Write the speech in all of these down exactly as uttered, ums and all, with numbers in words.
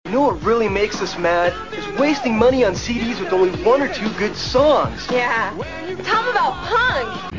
You know what really makes us mad? Is wasting money on C Ds with only one or two good songs. Yeah. Tell them about punk.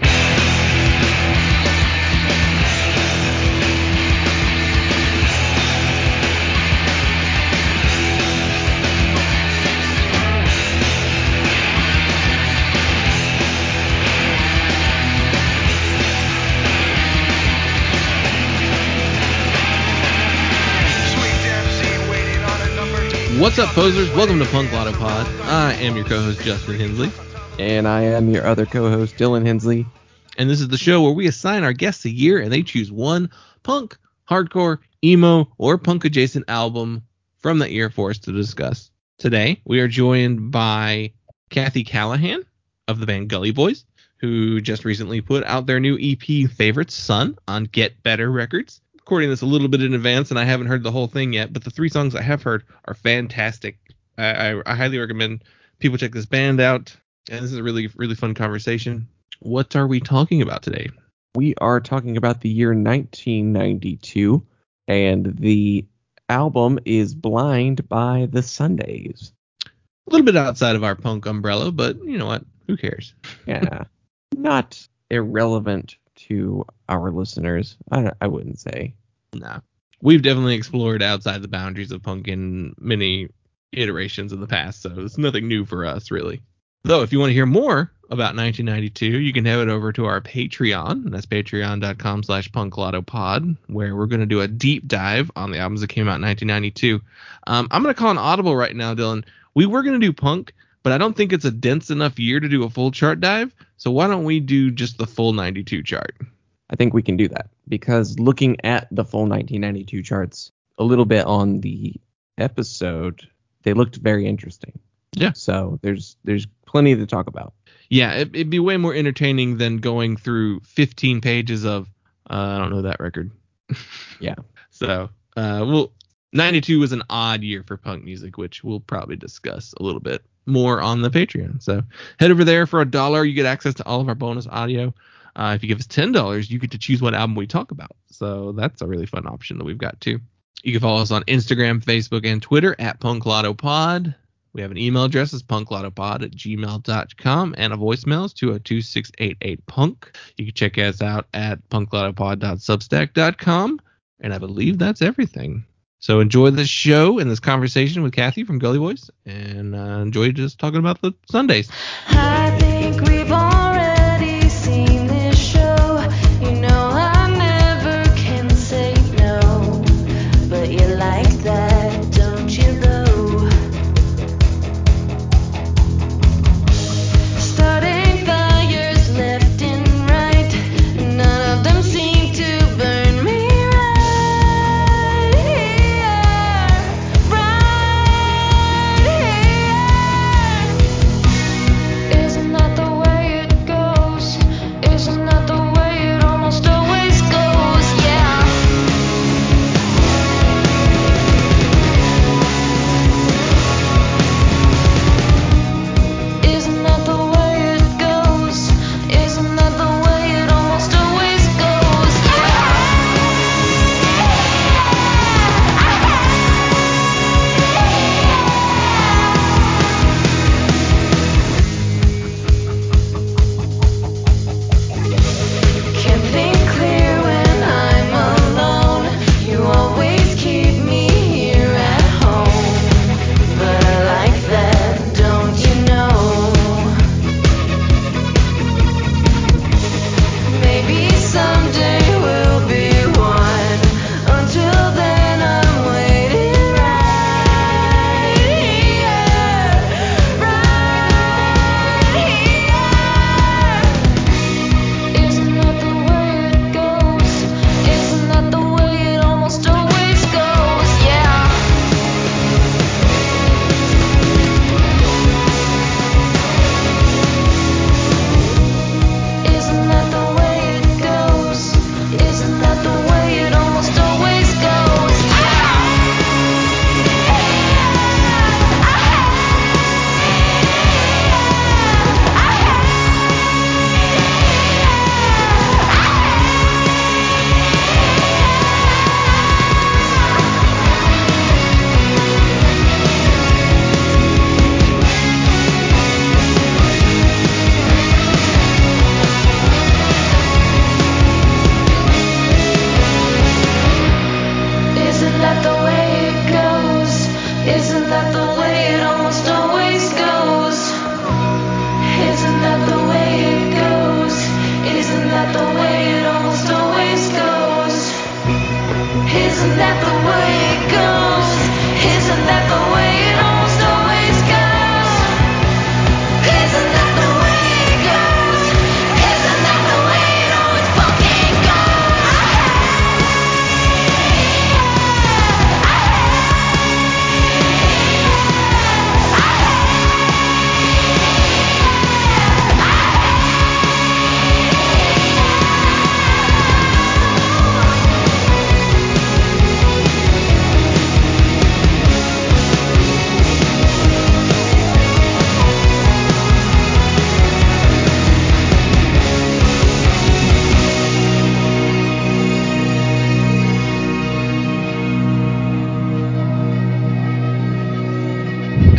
What's up, posers? Welcome to Punk Lotto Pod. I am your co-host, Justin Hensley. And I am your other co-host, Dylan Hensley. And this is the show where we assign our guests a year and they choose one punk, hardcore, emo, or punk-adjacent album from that year for us to discuss. Today, we are joined by Kathy Callahan of the band Gully Boys, who just recently put out their new E P, Favorite Son, on Get Better Records. Recording this a little bit in advance, and I haven't heard the whole thing yet, but the three songs I have heard are fantastic. I, I, I highly recommend people check this band out, and this is a really, really fun conversation. What are we talking about today? We are talking about the year nineteen ninety-two, and the album is Blind by the Sundays. A little bit outside of our punk umbrella, but you know what? Who cares? Yeah, not irrelevant to our listeners, I, I wouldn't say. Nah. We've definitely explored outside the boundaries of punk in many iterations in the past, so it's nothing new for us, really. Though, if you want to hear more about nineteen ninety-two, you can head over to our Patreon, and that's patreon.com slash punklotopod, where we're going to do a deep dive on the albums that came out in nineteen ninety-two. Um, I'm going to call an audible right now, Dylan. We were going to do punk, but I don't think it's a dense enough year to do a full chart dive, so why don't we do just the full ninety-two chart? I think we can do that, because looking at the full nineteen ninety-two charts a little bit on the episode, they looked very interesting. Yeah. So there's there's plenty to talk about. Yeah, it, it'd be way more entertaining than going through fifteen pages of, uh, I don't know that record. Yeah. So, uh, well, ninety-two was an odd year for punk music, which we'll probably discuss a little bit more on the Patreon. So head over there. For a dollar, you get access to all of our bonus audio. Uh, if you give us ten dollars, you get to choose what album we talk about. So that's a really fun option that we've got, too. You can follow us on Instagram, Facebook, and Twitter at punklotopod. We have an email address, it's punklotopod at gmail dot com, and a voicemail is two oh two, six eight eight, punk. You can check us out at punklotopod dot substack dot com, and I believe that's everything. So enjoy this show and this conversation with Kathy from Gully Boys, and uh, enjoy just talking about the Sundays. I think we've already seen this show. You know I never can say no, but you like that, don't you though? Starting fires left and right, none of them seem to burn me right here, right here. Isn't that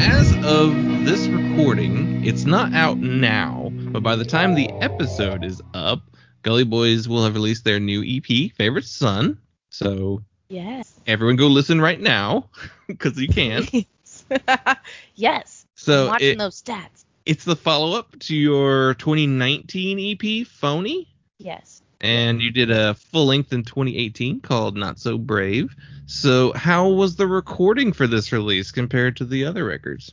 as of this recording, it's not out now, but by the time the episode is up, Gully Boys will have released their new E P, Favorite Son. So Yes. everyone go listen right now, because you can. Yes. So I'm watching it- those stats. It's the follow-up to your twenty nineteen E P, Phony. Yes. And you did a full length in twenty eighteen called Not So Brave. So how was the recording for this release compared to the other records?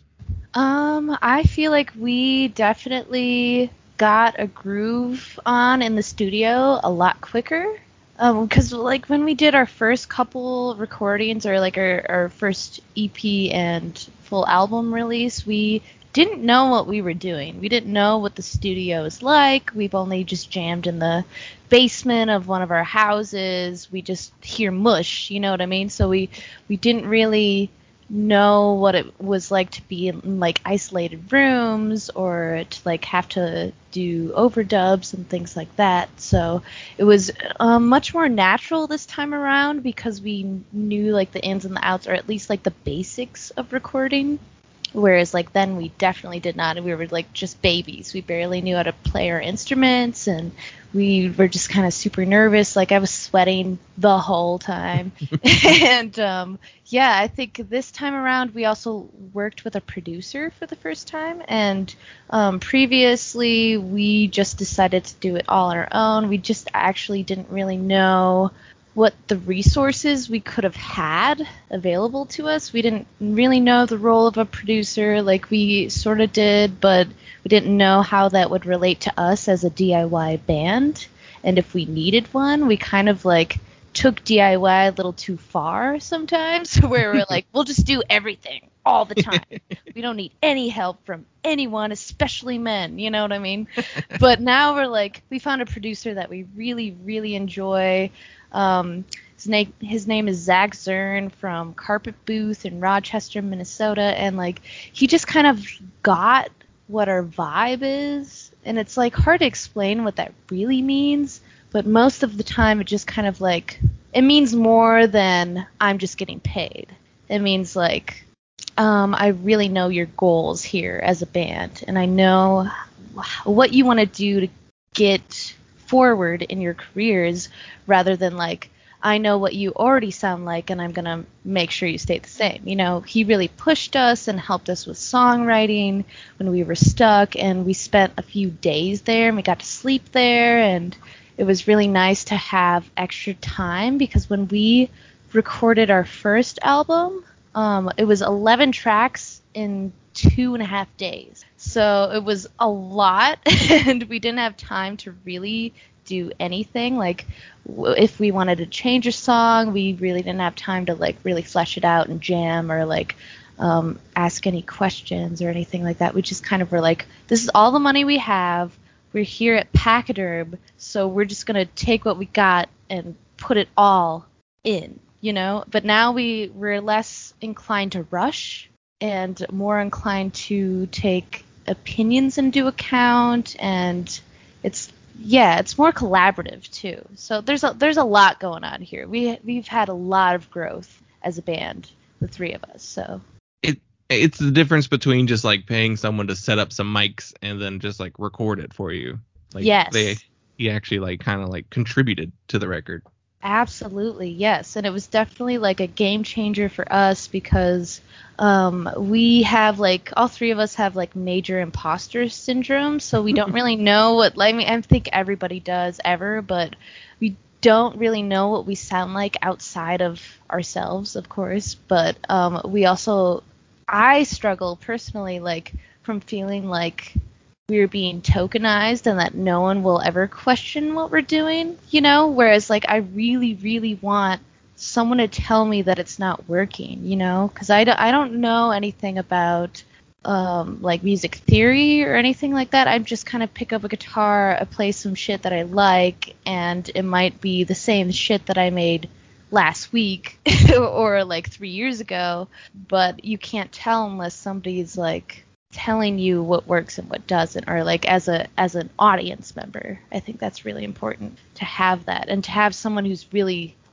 Um, I feel like we definitely got a groove on in the studio a lot quicker. Um, because like when we did our first couple recordings or like our, our first E P and full album release, we didn't know what we were doing. We didn't know what the studio is like. We've only just jammed in the basement of one of our houses. We just hear mush, you know what I mean? So we we didn't really know what it was like to be in like isolated rooms or to like have to do overdubs and things like that. So it was um, much more natural this time around because we knew like the ins and the outs, or at least like the basics of recording. Whereas like then we definitely did not, and we were like just babies. We barely knew how to play our instruments, and we were just kind of super nervous. Like I was sweating the whole time. and um, yeah, I think this time around we also worked with a producer for the first time. And um, previously we just decided to do it all on our own. We just actually didn't really know what the resources we could have had available to us. We didn't really know the role of a producer, like we sort of did, but we didn't know how that would relate to us as a D I Y band. And if we needed one, we kind of like took D I Y a little too far sometimes, where we're like, we'll just do everything all the time. We don't need any help from anyone, especially men, you know what I mean? But now we're like, we found a producer that we really, really enjoy. Um, his name his name is Zach Zern from Carpet Booth in Rochester, Minnesota, and like he just kind of got what our vibe is, and it's like hard to explain what that really means, but most of the time it just kind of like it means more than I'm just getting paid. It means like um, I really know your goals here as a band, and I know what you want to do to get forward in your careers, rather than like I know what you already sound like and I'm gonna make sure you stay the same. You know, he really pushed us and helped us with songwriting when we were stuck, and we spent a few days there and we got to sleep there, and it was really nice to have extra time because when we recorded our first album, um, it was eleven tracks in two and a half days. So it was a lot, and we didn't have time to really do anything. Like, w- if we wanted to change a song, we really didn't have time to, like, really flesh it out and jam or, like, um, ask any questions or anything like that. We just kind of were like, this is all the money we have. We're here at Pachyderm, so we're just going to take what we got and put it all in, you know? But now we, we're less inclined to rush and more inclined to take opinions into account, and it's yeah, it's more collaborative too. So there's a there's a lot going on here. We we've had a lot of growth as a band, the three of us. So It it's the difference between just like paying someone to set up some mics and then just like record it for you. Like Yes. they he actually like kind of like contributed to the record. absolutely, yes. And it was definitely like a game changer for us because um, we have like all three of us have like major imposter syndrome, so we don't really know what like, I mean, I think everybody does ever, but we don't really know what we sound like outside of ourselves, of course. But um, we also I struggle personally like from feeling like we're being tokenized and that no one will ever question what we're doing, you know? Whereas, like, I really, really want someone to tell me that it's not working, you know? Because I, do, I don't know anything about, um, like, music theory or anything like that. I just kind of pick up a guitar, I play some shit that I like, and it might be the same shit that I made last week or, like, three years ago, but you can't tell unless somebody's, like, telling you what works and what doesn't, or like as a as an audience member. I think that's really important to have that, and to have someone who's really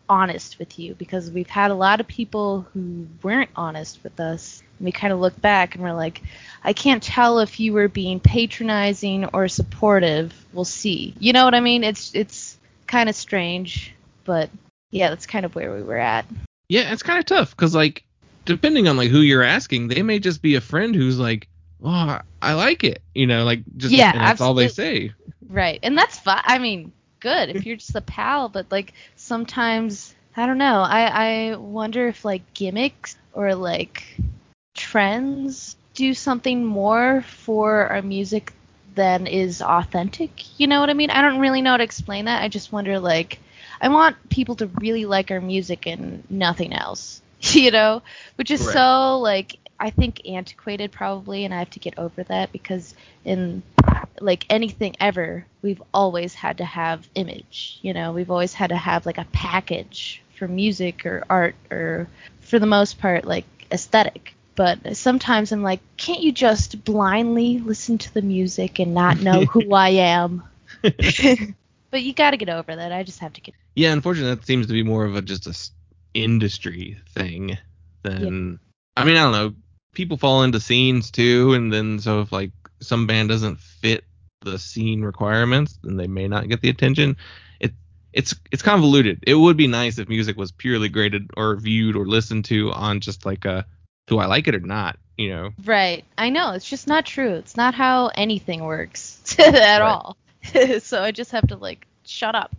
honest with you, because we've had a lot of people who weren't honest with us. And we kind of look back and we're like, I can't tell if you were being patronizing or supportive. We'll see. You know what I mean? It's it's kind of strange, but yeah, that's kind of where we were at. Yeah, it's kind of tough because, like, depending on like who you're asking, they may just be a friend who's like, oh, I like it, you know, like just Yeah, and that's all they absolutely. say. Right. And that's fine. I mean, good if you're just a pal, but like sometimes, I don't know. I, I wonder if like gimmicks or like trends do something more for our music than is authentic. You know what I mean? I don't really know how to explain that. I just wonder, like, I want people to really like our music and nothing else, you know, which is Right. so, like, I think antiquated probably, and I have to get over that because in, like, anything ever, we've always had to have image, you know, we've always had to have, like, a package for music or art or, for the most part, like, aesthetic. But sometimes I'm like, can't you just blindly listen to the music and not know who I am? But you got to get over that. I just have to get. Yeah, unfortunately, that seems to be more of a just a s- industry thing than. I mean, I don't know. People fall into scenes too, and then so if like some band doesn't fit the scene requirements, then they may not get the attention. It it's it's convoluted. It would be nice if music was purely graded or viewed or listened to on just like a do I like it or not, you know? Right. I know. It's just not true. It's not how anything works at Right. all. So I just have to, like, shut up.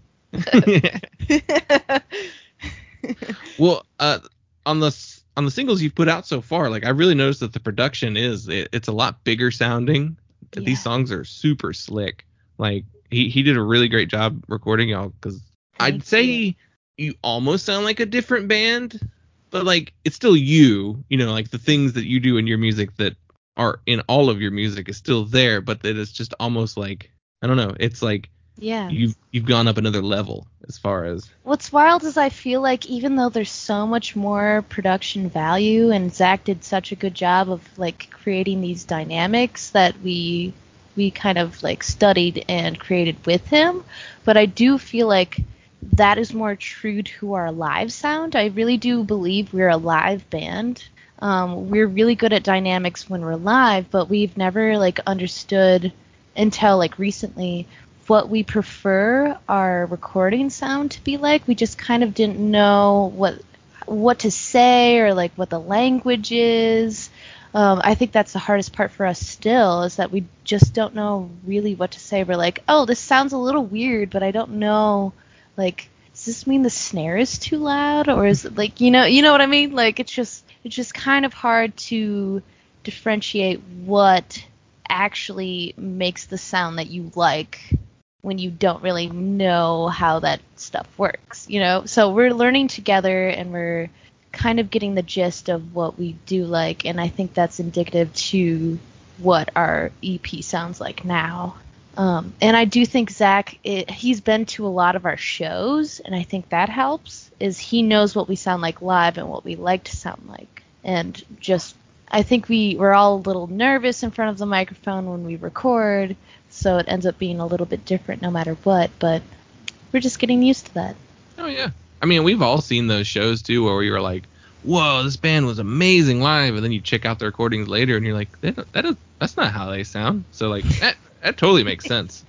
Well, uh, on the s- on the singles you've put out so far, like I really noticed that the production is it, it's a lot bigger sounding. Yeah. These songs are super slick. Like he he did a really great job recording y'all because I'd Thank say you. you almost sound like a different band, but like it's still you. You know, like the things that you do in your music that are in all of your music is still there, but that it's just almost like I don't know. It's like Yeah. you've you've gone up another level as far as What's wild is I feel like even though there's so much more production value and Zach did such a good job of like creating these dynamics that we we kind of like studied and created with him, but I do feel like that is more true to our live sound. I really do believe we're a live band. Um, we're really good at dynamics when we're live, but we've never like understood until like recently what we prefer our recording sound to be like. We just kind of didn't know what what to say or like what the language is. Um, I think that's the hardest part for us still is that we just don't know really what to say. We're like, oh, this sounds a little weird, but I don't know, like, does this mean the snare is too loud or is it like, you know, you know what I mean? Like, it's just it's just kind of hard to differentiate what actually makes the sound that you like when you don't really know how that stuff works, you know? So we're learning together and we're kind of getting the gist of what we do like, and I think that's indicative to what our E P sounds like now. Um, and I do think Zach, it, he's been to a lot of our shows, and I think that helps, is he knows what we sound like live and what we like to sound like. And just, I think we, we're all a little nervous in front of the microphone when we record, so it ends up being a little bit different no matter what, but we're just getting used to that. Oh yeah. I mean, we've all seen those shows too where we were like, "Whoa, this band was amazing live," and then you check out the recordings later and you're like, "That that is that's not how they sound." So like that that totally makes sense.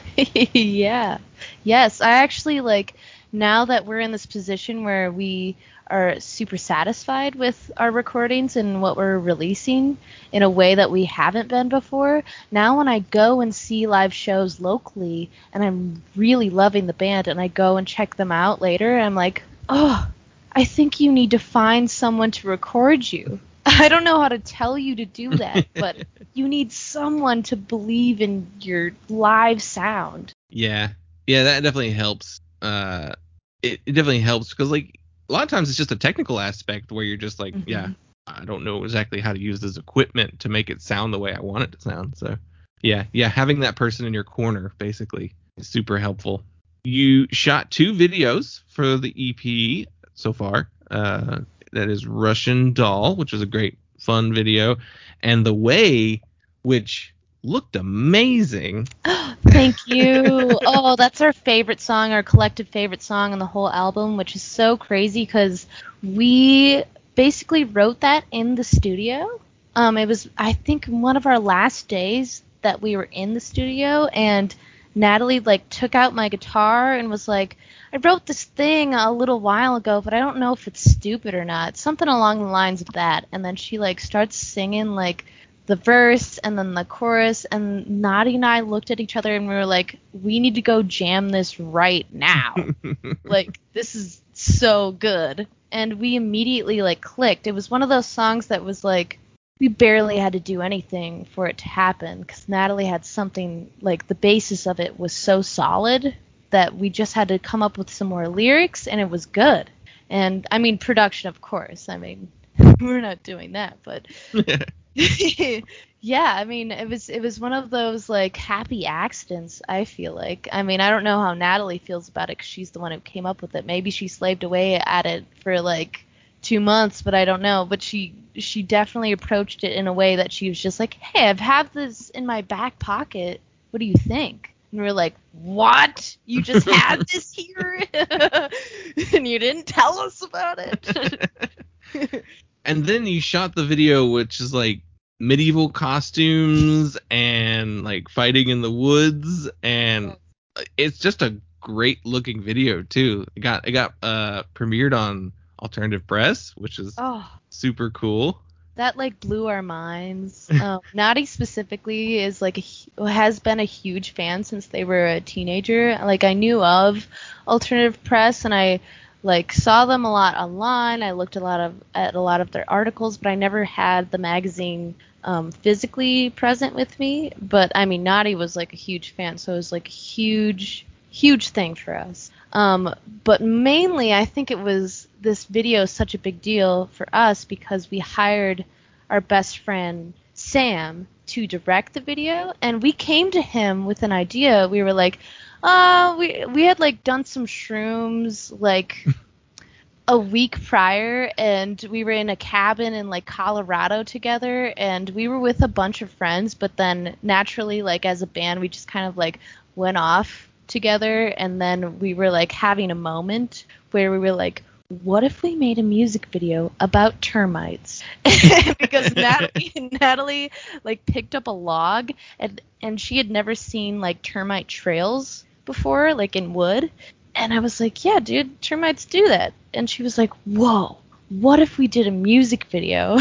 Yeah. Yes, I actually like now that we're in this position where we are super satisfied with our recordings and what we're releasing in a way that we haven't been before. Now when I go and see live shows locally and I'm really loving the band and I go and check them out later, I'm like, "Oh, I think you need to find someone to record you." I don't know how to tell you to do that, but you need someone to believe in your live sound. Yeah. Yeah, that definitely helps. Uh it, it definitely helps because like a lot of times it's just a technical aspect where you're just like, Mhm. yeah, I don't know exactly how to use this equipment to make it sound the way I want it to sound. So yeah, yeah, having that person in your corner basically is super helpful. You shot two videos for the E P so far. Uh, that is Russian Doll, which was a great fun video, and The Way, which looked amazing. Thank you. Oh, that's our favorite song, our collective favorite song on the whole album, which is so crazy because we basically wrote that in the studio. Um, it was, I think, one of our last days that we were in the studio, and Natalie like took out my guitar and was like, I wrote this thing a little while ago, but I don't know if it's stupid or not. Something along the lines of that. And then she like starts singing like the verse and then the chorus, and Nadi and I looked at each other and we were like, we need to go jam this right now. Like, this is so good. And we immediately like clicked. It was one of those songs that was like, we barely had to do anything for it to happen because Natalie had something, like the basis of it was so solid that we just had to come up with some more lyrics, and it was good. And, I mean, production, of course. I mean, we're not doing that, but... yeah, I mean, it was it was one of those, like, happy accidents, I feel like. I mean, I don't know how Natalie feels about it because she's the one who came up with it. Maybe she slaved away at it for, like, two months, but I don't know. But she she definitely approached it in a way that she was just like, hey, I've had this in my back pocket. What do you think? And we were like, what? You just had this here? And you didn't tell us about it? And then you shot the video, which is like medieval costumes and like fighting in the woods. And it's just a great looking video, too. It got, it got uh, premiered on Alternative Press, which is oh. super cool. That like blew our minds. Um, Nadi specifically is like a, has been a huge fan since they were a teenager. Like I knew of Alternative Press and I like saw them a lot online. I looked a lot of at a lot of their articles, but I never had the magazine um, physically present with me. But I mean, Nadi was like a huge fan, so it was like a huge, huge thing for us. Um, but mainly, I think it was this video is such a big deal for us because we hired our best friend Sam to direct the video, and we came to him with an idea. We were like, uh, we we had like done some shrooms like a week prior, and we were in a cabin in like Colorado together, and we were with a bunch of friends, but then naturally, like as a band, we just kind of like went off together, and then we were like having a moment where we were like, what if we made a music video about termites? Because Natalie, Natalie like picked up a log, and and she had never seen like termite trails before, like in wood. And I was like, yeah, dude, termites do that. And she was like, whoa, what if we did a music video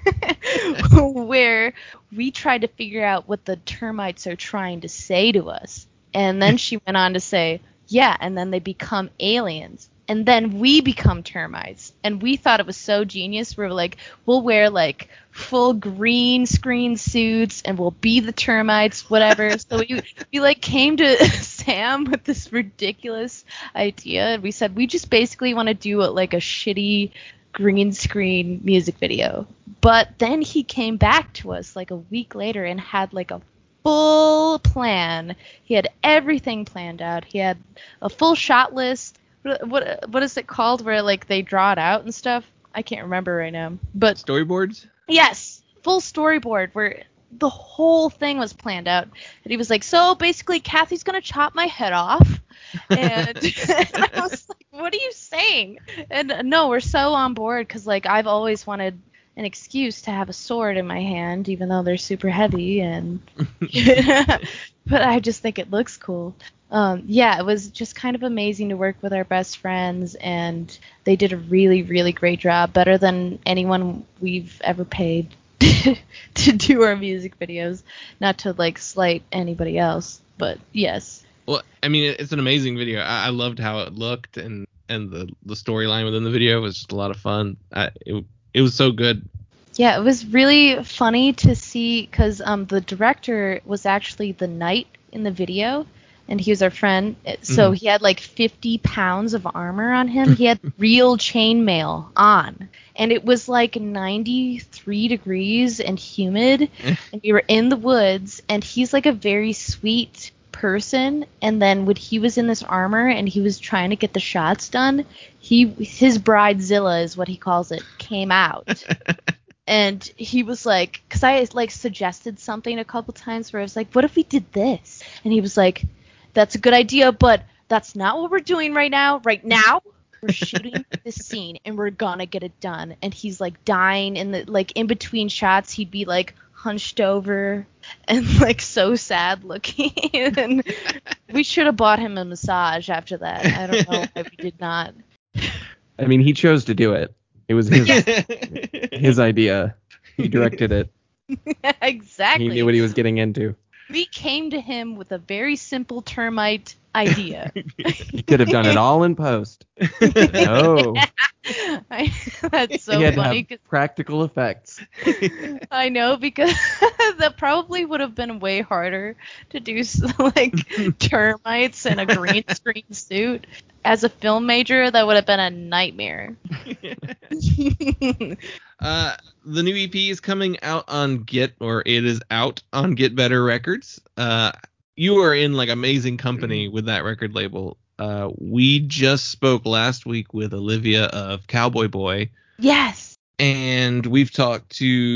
where we tried to figure out what the termites are trying to say to us? And then she went on to say, yeah, and then they become aliens. And then we become termites. And we thought it was so genius. We were like, we'll wear like full green screen suits and we'll be the termites, whatever. So we, we like came to Sam with this ridiculous idea. And we said, we just basically want to do a, like a shitty green screen music video. But then he came back to us like a week later and had like a full plan. He had everything planned out. He had a full shot list. What what is it called where like they draw it out and stuff? I can't remember right now. But storyboards? Yes, full storyboard where the whole thing was planned out. And he was like, so basically Kathy's gonna chop my head off. And, and I was like, what are you saying? And no, we're so on board because like I've always wanted an excuse to have a sword in my hand, even though they're super heavy, and but I just think it looks cool. Um, yeah, it was just kind of amazing to work with our best friends, and they did a really, really great job, better than anyone we've ever paid to do our music videos. Not to like slight anybody else, but yes. Well, I mean, it's an amazing video. I, I loved how it looked, and and the the storyline within the video was just a lot of fun. I, it, It was so good. Yeah, it was really funny to see because um, the director was actually the knight in the video, and he was our friend. So mm-hmm. He had like fifty pounds of armor on him. He had real chainmail on, and it was like ninety-three degrees and humid, and we were in the woods, and he's like a very sweet person, and then when he was in this armor and he was trying to get the shots done, he his bridezilla is what he calls it, came out. And he was like, because I like suggested something a couple times where I was like, what if we did this? And he was like, that's a good idea, but that's not what we're doing right now. Right now, we're shooting this scene and we're gonna get it done. And he's like dying, and the like in between shots, he'd be like hunched over and like so sad looking. And we should have bought him a massage after that. I don't know why we did not. I mean, he chose to do it. It was his his idea. He directed it. Exactly. He knew what he was getting into. We came to him with a very simple termite idea. He could have done it all in post. No. I, that's so he had funny. to have practical effects. I know, because that probably would have been way harder to do like termites in a green screen suit. As a film major, that would have been a nightmare. uh, the new E P is coming out on Get, or it is out on Get Better Records. Uh, you are in like amazing company with that record label. Uh, we just spoke last week with Olivia of Cowboy Boy. Yes. And we've talked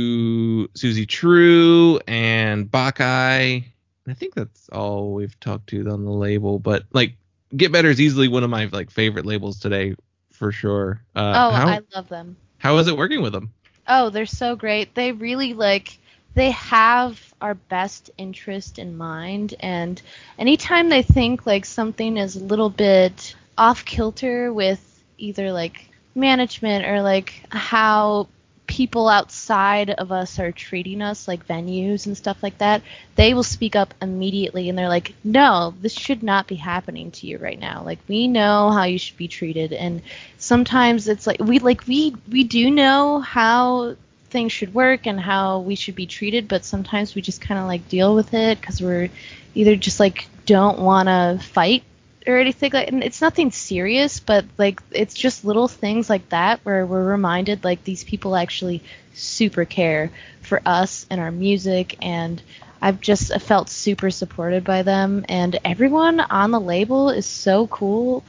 to Susie True and Bacai. I think that's all we've talked to on the label. But like, Get Better is easily one of my like favorite labels today, for sure. Uh, oh, how, I love them. How is it working with them? Oh, they're so great. They really like, they have our best interest in mind. And anytime they think like something is a little bit off kilter with either like management or like how people outside of us are treating us, like venues and stuff like that, they will speak up immediately, and they're like, no, this should not be happening to you right now. Like, we know how you should be treated. And sometimes it's like we like we we do know how things should work and how we should be treated, but sometimes we just kind of like deal with it because we're either just like don't want to fight or anything like, and it's nothing serious, but like it's just little things like that where we're reminded like these people actually super care for us and our music, and I've just felt super supported by them, and everyone on the label is so cool.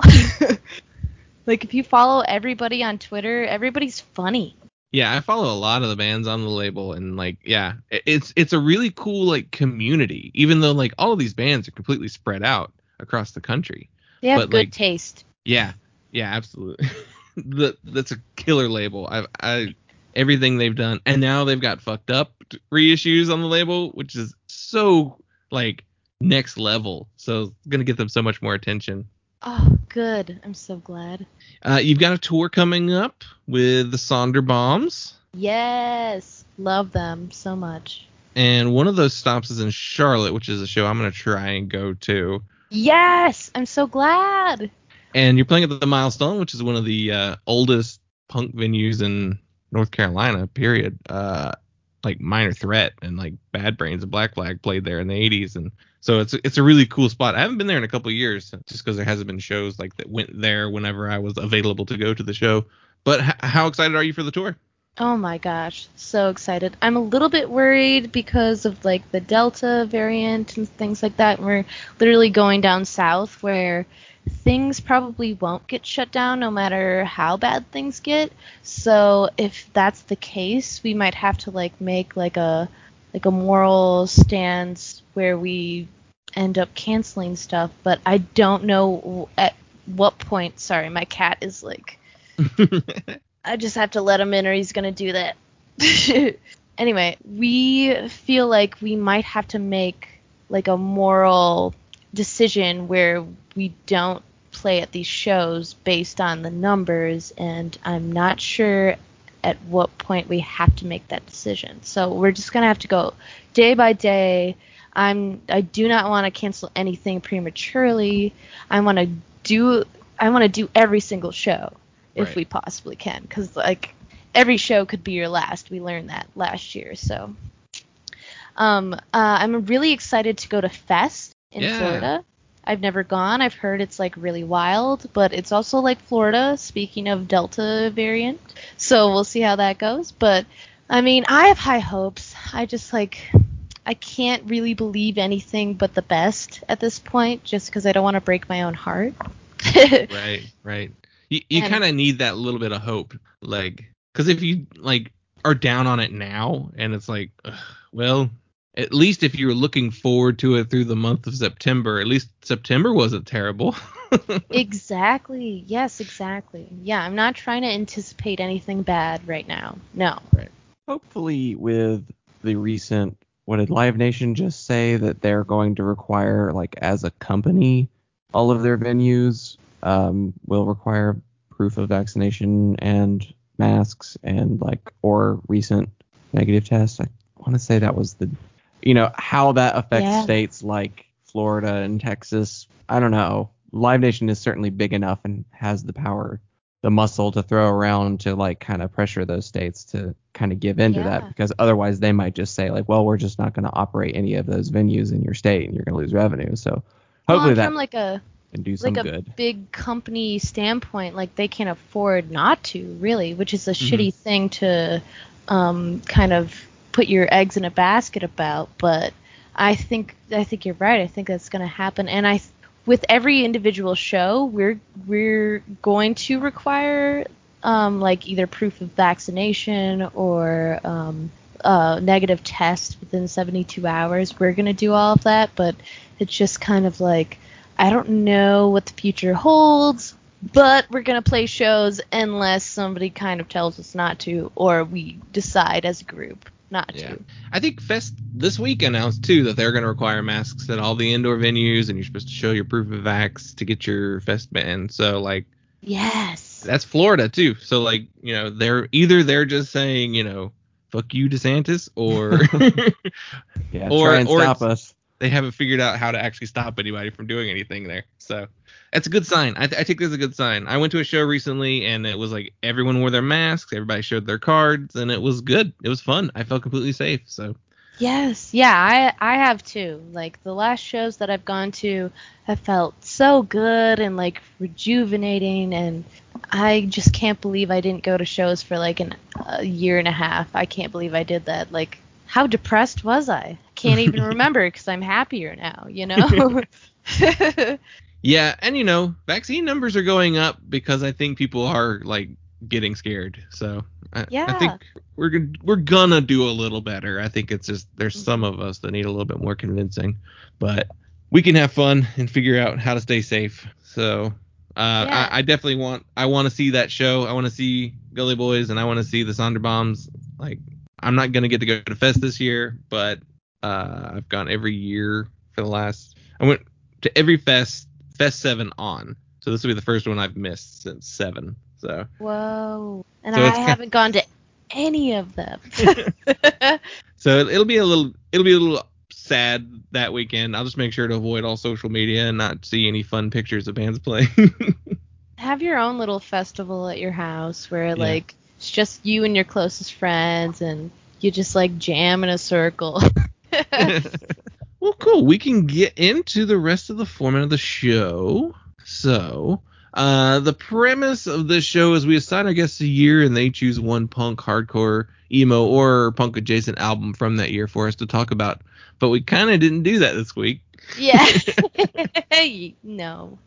Like, if you follow everybody on Twitter, everybody's funny. Yeah, I follow a lot of the bands on the label, and like, yeah, it's it's a really cool like community, even though like all of these bands are completely spread out across the country. They have but, good like, taste. Yeah, yeah, absolutely. the, that's a killer label. I, I, everything they've done, and now they've got Fucked Up reissues on the label, which is so like next level. So it's gonna get them so much more attention. Oh, good. I'm so glad. Uh, you've got a tour coming up with the Sonderbombs. Yes, love them so much. And one of those stops is in Charlotte, which is a show I'm gonna try and go to. Yes, I'm so glad. And you're playing at the Milestone, which is one of the uh, oldest punk venues in North Carolina, period. Uh, like Minor Threat and like Bad Brains and Black Flag played there in the eighties. And so it's, it's a really cool spot. I haven't been there in a couple of years just because there hasn't been shows like that went there whenever I was available to go to the show. But h- how excited are you for the tour? Oh my gosh, so excited. I'm a little bit worried because of like the Delta variant and things like that. We're literally going down south where things probably won't get shut down no matter how bad things get. So if that's the case, we might have to like make like a like a moral stance where we end up canceling stuff, but I don't know at what point. Sorry, my cat is like I just have to let him in or he's going to do that. Anyway, we feel like we might have to make like a moral decision where we don't play at these shows based on the numbers, and I'm not sure at what point we have to make that decision. So we're just going to have to go day by day. I'm I do not want to cancel anything prematurely. I want to do I want to do every single show. If Right. we possibly can, because like every show could be your last. We learned that last year. So um, uh, I'm really excited to go to Fest in Yeah. Florida. I've never gone. I've heard it's like really wild, but it's also like Florida, speaking of Delta variant. So we'll see how that goes. But I mean, I have high hopes. I just like I can't really believe anything but the best at this point, just because I don't want to break my own heart. Right, right. You, you And- kind of need that little bit of hope, like, because if you like are down on it now, and it's like, ugh, well, at least if you're looking forward to it through the month of September, at least September wasn't terrible. Exactly. Yes, exactly. Yeah, I'm not trying to anticipate anything bad right now. No. Right. Hopefully, with the recent, what did Live Nation just say that they're going to require, like, as a company, all of their venues um, will require proof of vaccination and masks and, like, or recent negative tests. I want to say that was the, you know, how that affects Yeah. states like Florida and Texas. I don't know. Live Nation is certainly big enough and has the power, the muscle to throw around to, like, kind of pressure those states to kind of give into Yeah. that, because otherwise they might just say, like, well, we're just not going to operate any of those venues in your state and you're going to lose revenue. So Well, hopefully and that from like a can do some like a good. big company standpoint, like they can't afford not to, really, which is a Mhm. shitty thing to um, kind of put your eggs in a basket about. But I think I think you're right. I think that's going to happen, and I with every individual show, we're we're going to require um, like either proof of vaccination or um, uh, negative test within seventy-two hours. We're going to do all of that, but it's just kind of like, I don't know what the future holds, but we're going to play shows unless somebody kind of tells us not to, or we decide as a group not Yeah. to. I think Fest this week announced too that they're going to require masks at all the indoor venues, and you're supposed to show your proof of vax to get your Fest ban. So like Yes. that's Florida too. So like, you know, they're either they're just saying, you know, fuck you, DeSantis, or Yeah, or try and or stop it's- us. they haven't figured out how to actually stop anybody from doing anything there. So that's a good sign. I, th- I think that's a good sign. I went to a show recently, and it was like everyone wore their masks, everybody showed their cards, and it was good. It was fun. I felt completely safe. So Yes, yeah, I I have too. Like the last shows that I've gone to have felt so good and like rejuvenating, and I just can't believe I didn't go to shows for like an, a year and a half. I can't believe I did that. Like, how depressed was I? Can't even remember because I'm happier now, you know? yeah, and you know, vaccine numbers are going up because I think people are like getting scared. So I, I Yeah. think we're gon- we're gonna do a little better. I think it's just there's some of us that need a little bit more convincing, but we can have fun and figure out how to stay safe. So uh, Yeah. I, I definitely want I want to see that show. I want to see Gully Boys, and I want to see the Sonderbombs. Like I'm not gonna get to go to Fest this year, but uh, I've gone every year for the last. I went to every Fest Fest seven on. So this will be the first one I've missed since seven. So Whoa. And So I it's ki- haven't gone to any of them. so it'll be a little it'll be a little sad that weekend. I'll just make sure to avoid all social media and not see any fun pictures of bands playing. Have your own little festival at your house where like it's just you and your closest friends and you just like jam in a circle. Well, cool. We can get into the rest of the format of the show. So, uh, the premise of this show is we assign our guests a year and they choose one punk, hardcore, emo, or punk adjacent album from that year for us to talk about. But we kind of didn't do that this week. Yeah. No.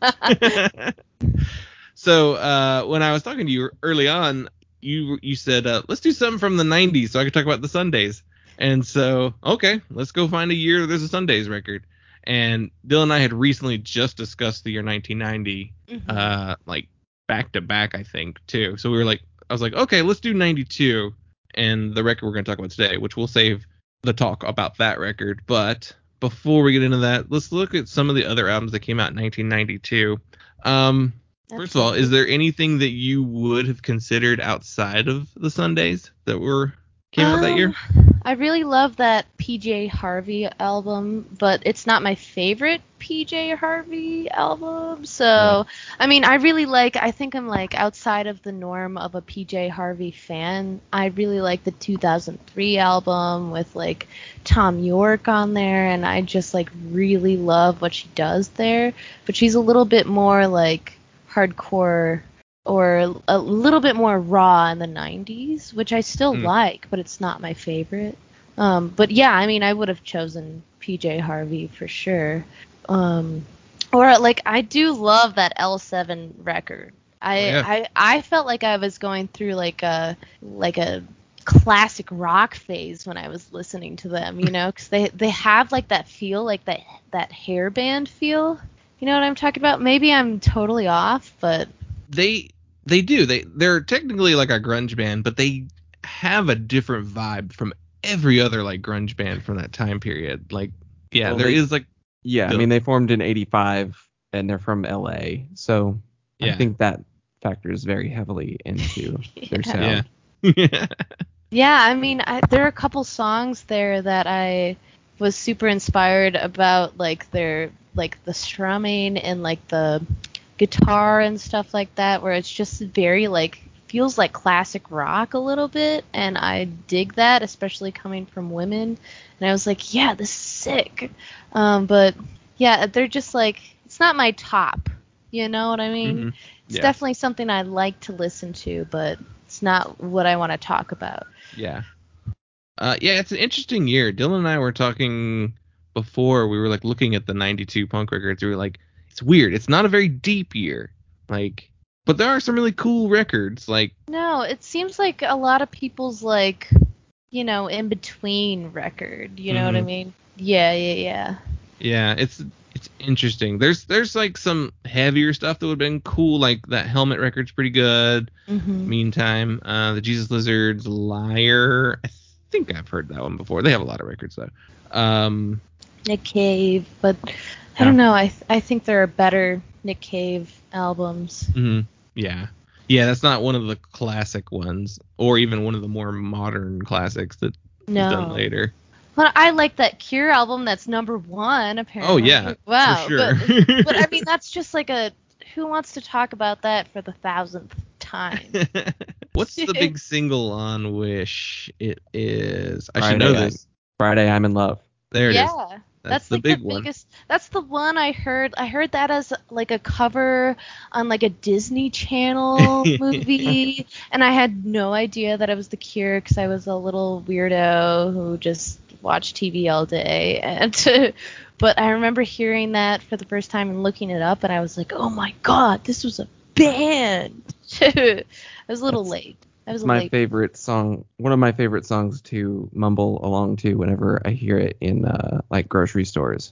So, uh, when I was talking to you early on, you you said, uh, let's do something from the nineties so I could talk about the Sundays. And so, okay, let's go find a year there's a Sundays record. And Dylan and I had recently just discussed the year nineteen ninety, Mhm. uh, like back to back, I think, too. So we were like, I was like, okay, let's do ninety-two and the record we're going to talk about today, which we'll save the talk about that record. But before we get into that, let's look at some of the other albums that came out in nineteen ninety-two. Um, First of all, is there anything that you would have considered outside of the Sundays that were came out that year? Um, I really love that P J Harvey album, but it's not my favorite P J Harvey album. So, Yeah. I mean, I really like, I think I'm like outside of the norm of a P J Harvey fan. I really like the two thousand three album with like Tom York on there, and I just like really love what she does there. But she's a little bit more like hardcore or a little bit more raw in the nineties, which I still Mm. like, but it's not my favorite. Um, but yeah, I mean, I would have chosen P J Harvey for sure. Um, or like, I do love that L seven record. I, Oh, yeah. I I felt like I was going through like a like a classic rock phase when I was listening to them, you know, because they they have like that feel, like that that hair band feel. You know what I'm talking about? Maybe I'm totally off, but They they do. They they're technically like a grunge band, but they have a different vibe from every other like grunge band from that time period. Like, yeah, Well, there they- is like Yeah, I Go. mean they formed in eighty-five and they're from L A, so Yeah. I think that factors very heavily into their Yeah. sound. yeah. yeah, I mean, I, there are a couple songs there that I was super inspired about, like their like the strumming and like the guitar and stuff like that, where it's just very like feels like classic rock a little bit, and I dig that, especially coming from women. And I was like, yeah, this is sick. Um, but yeah, they're just like, it's not my top. You know what I mean? Mhm. It's Yeah. definitely something I like to listen to, but it's not what I want to talk about. Yeah. Uh, yeah, it's an interesting year. Dylan and I were talking before. We were like looking at the ninety-two punk records. We were like, it's weird. It's not a very deep year. Like, but there are some really cool records. Like, No, it seems like a lot of people's like, you know, in between record. You know what I Mhm. mean? Yeah, yeah, yeah. yeah, it's it's interesting. There's there's like some heavier stuff that would have been cool. Like that Helmet record's pretty good. Mm-hmm. Meantime, uh, the Jesus Lizards, Liar. I think I've heard that one before. They have a lot of records though. Um, Nick Cave, but I Yeah. don't know. I th- I think there are better Nick Cave albums. mhm, yeah, yeah. That's not one of the classic ones, or even one of the more modern classics that was done No. later. Well, I like that Cure album that's number one, apparently. Oh yeah, Wow. for sure. But, but I mean, that's just like a, who wants to talk about that for the thousandth time? What's the big single on Wish? It is. I should Friday, know I- this. Friday, I'm in love. There it is. yeah. That's, That's, the like big the one. biggest. That's the one I heard. I heard that as like a cover on like a Disney Channel movie, and I had no idea that it was The Cure because I was a little weirdo who just watched T V all day. And but I remember hearing that for the first time and looking it up, and I was like, oh my god, this was a band. I was a little That's- late. I was It's a my late. favorite song, one of my favorite songs to mumble along to whenever I hear it in uh, like grocery stores.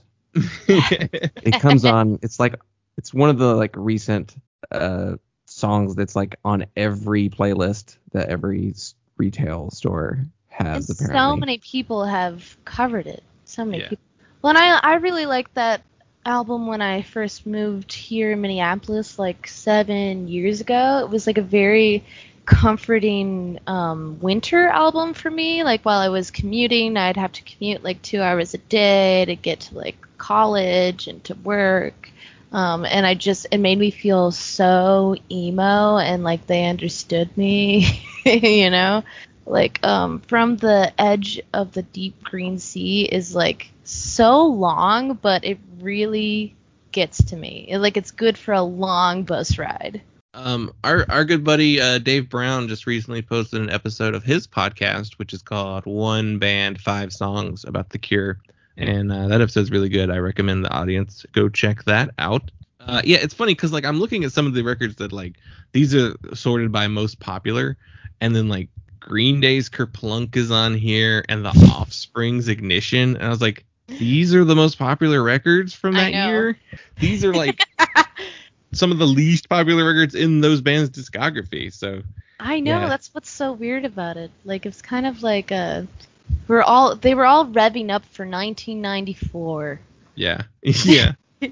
It comes on. It's like it's one of the like recent uh, songs that's like on every playlist that every s- retail store has. And apparently, so many people have covered it. So many Yeah. people. Well, and I I really liked that album when I first moved here in Minneapolis like seven years ago. It was like a very comforting um, winter album for me. Like while I was commuting, I'd have to commute like two hours a day to get to like college and to work. Um, and I just, it made me feel so emo and like they understood me, you know? Like, um, From the Edge of the Deep Green Sea is like so long, but it really gets to me. It, like, it's good for a long bus ride. Um, our our good buddy uh, Dave Brown just recently posted an episode of his podcast, which is called One Band Five Songs about the Cure, and uh, that episode's really good. I recommend the audience go check that out. Uh, yeah, it's funny because like I'm looking at some of the records that like these are sorted by most popular, and then like Green Day's Kerplunk is on here, and the Offspring's Ignition, and I was like, these are the most popular records from I that know. year. These are like some of the least popular records in those bands' discography. So I know, Yeah. that's what's so weird about it. Like, it's kind of like a, we're all, they were all revving up for nineteen ninety-four. yeah, yeah.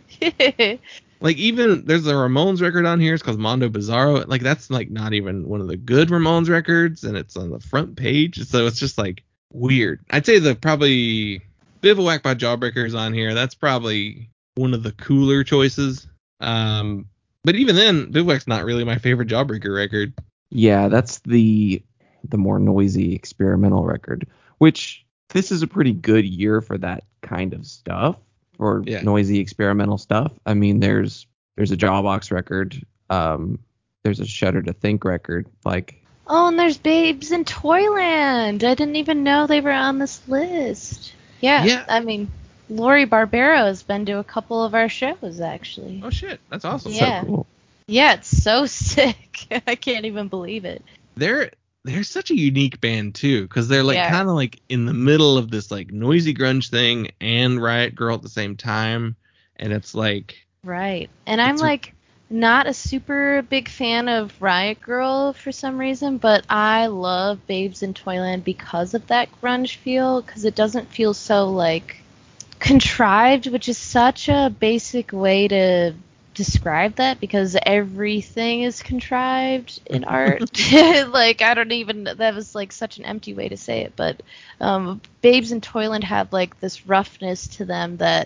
Like even there's a Ramones record on here. It's called Mondo Bizarro. Like that's like not even one of the good Ramones records, and it's on the front page. So it's just like weird. I'd say the probably Bivouac by Jawbreaker is on here. That's probably one of the cooler choices. Um, but even then, Bivouac's not really my favorite Jawbreaker record. yeah, that's the the more noisy experimental record. Which this is a pretty good year for that kind of stuff, for Yeah. noisy experimental stuff. I mean, there's there's a Jawbox record. Um, there's a Shudder to Think record. Like, Oh, and there's Babes in Toyland. I didn't even know they were on this list. Yeah, Yeah. I mean, Lori Barbero has been to a couple of our shows, actually. Oh shit, that's awesome. Yeah. so cool. Yeah, it's so sick. I can't even believe it. There they're such a unique band too, because they're like Yeah. kind of like in the middle of this like noisy grunge thing and Riot Girl at the same time, and it's like Right. And I'm It's- like not a super big fan of Riot Girl for some reason, but I love Babes in Toyland because of that grunge feel, because it doesn't feel so like contrived, which is such a basic way to describe that, because everything is contrived in art. Like, I don't even, that was like such an empty way to say it, but um, Babes in Toyland have like this roughness to them that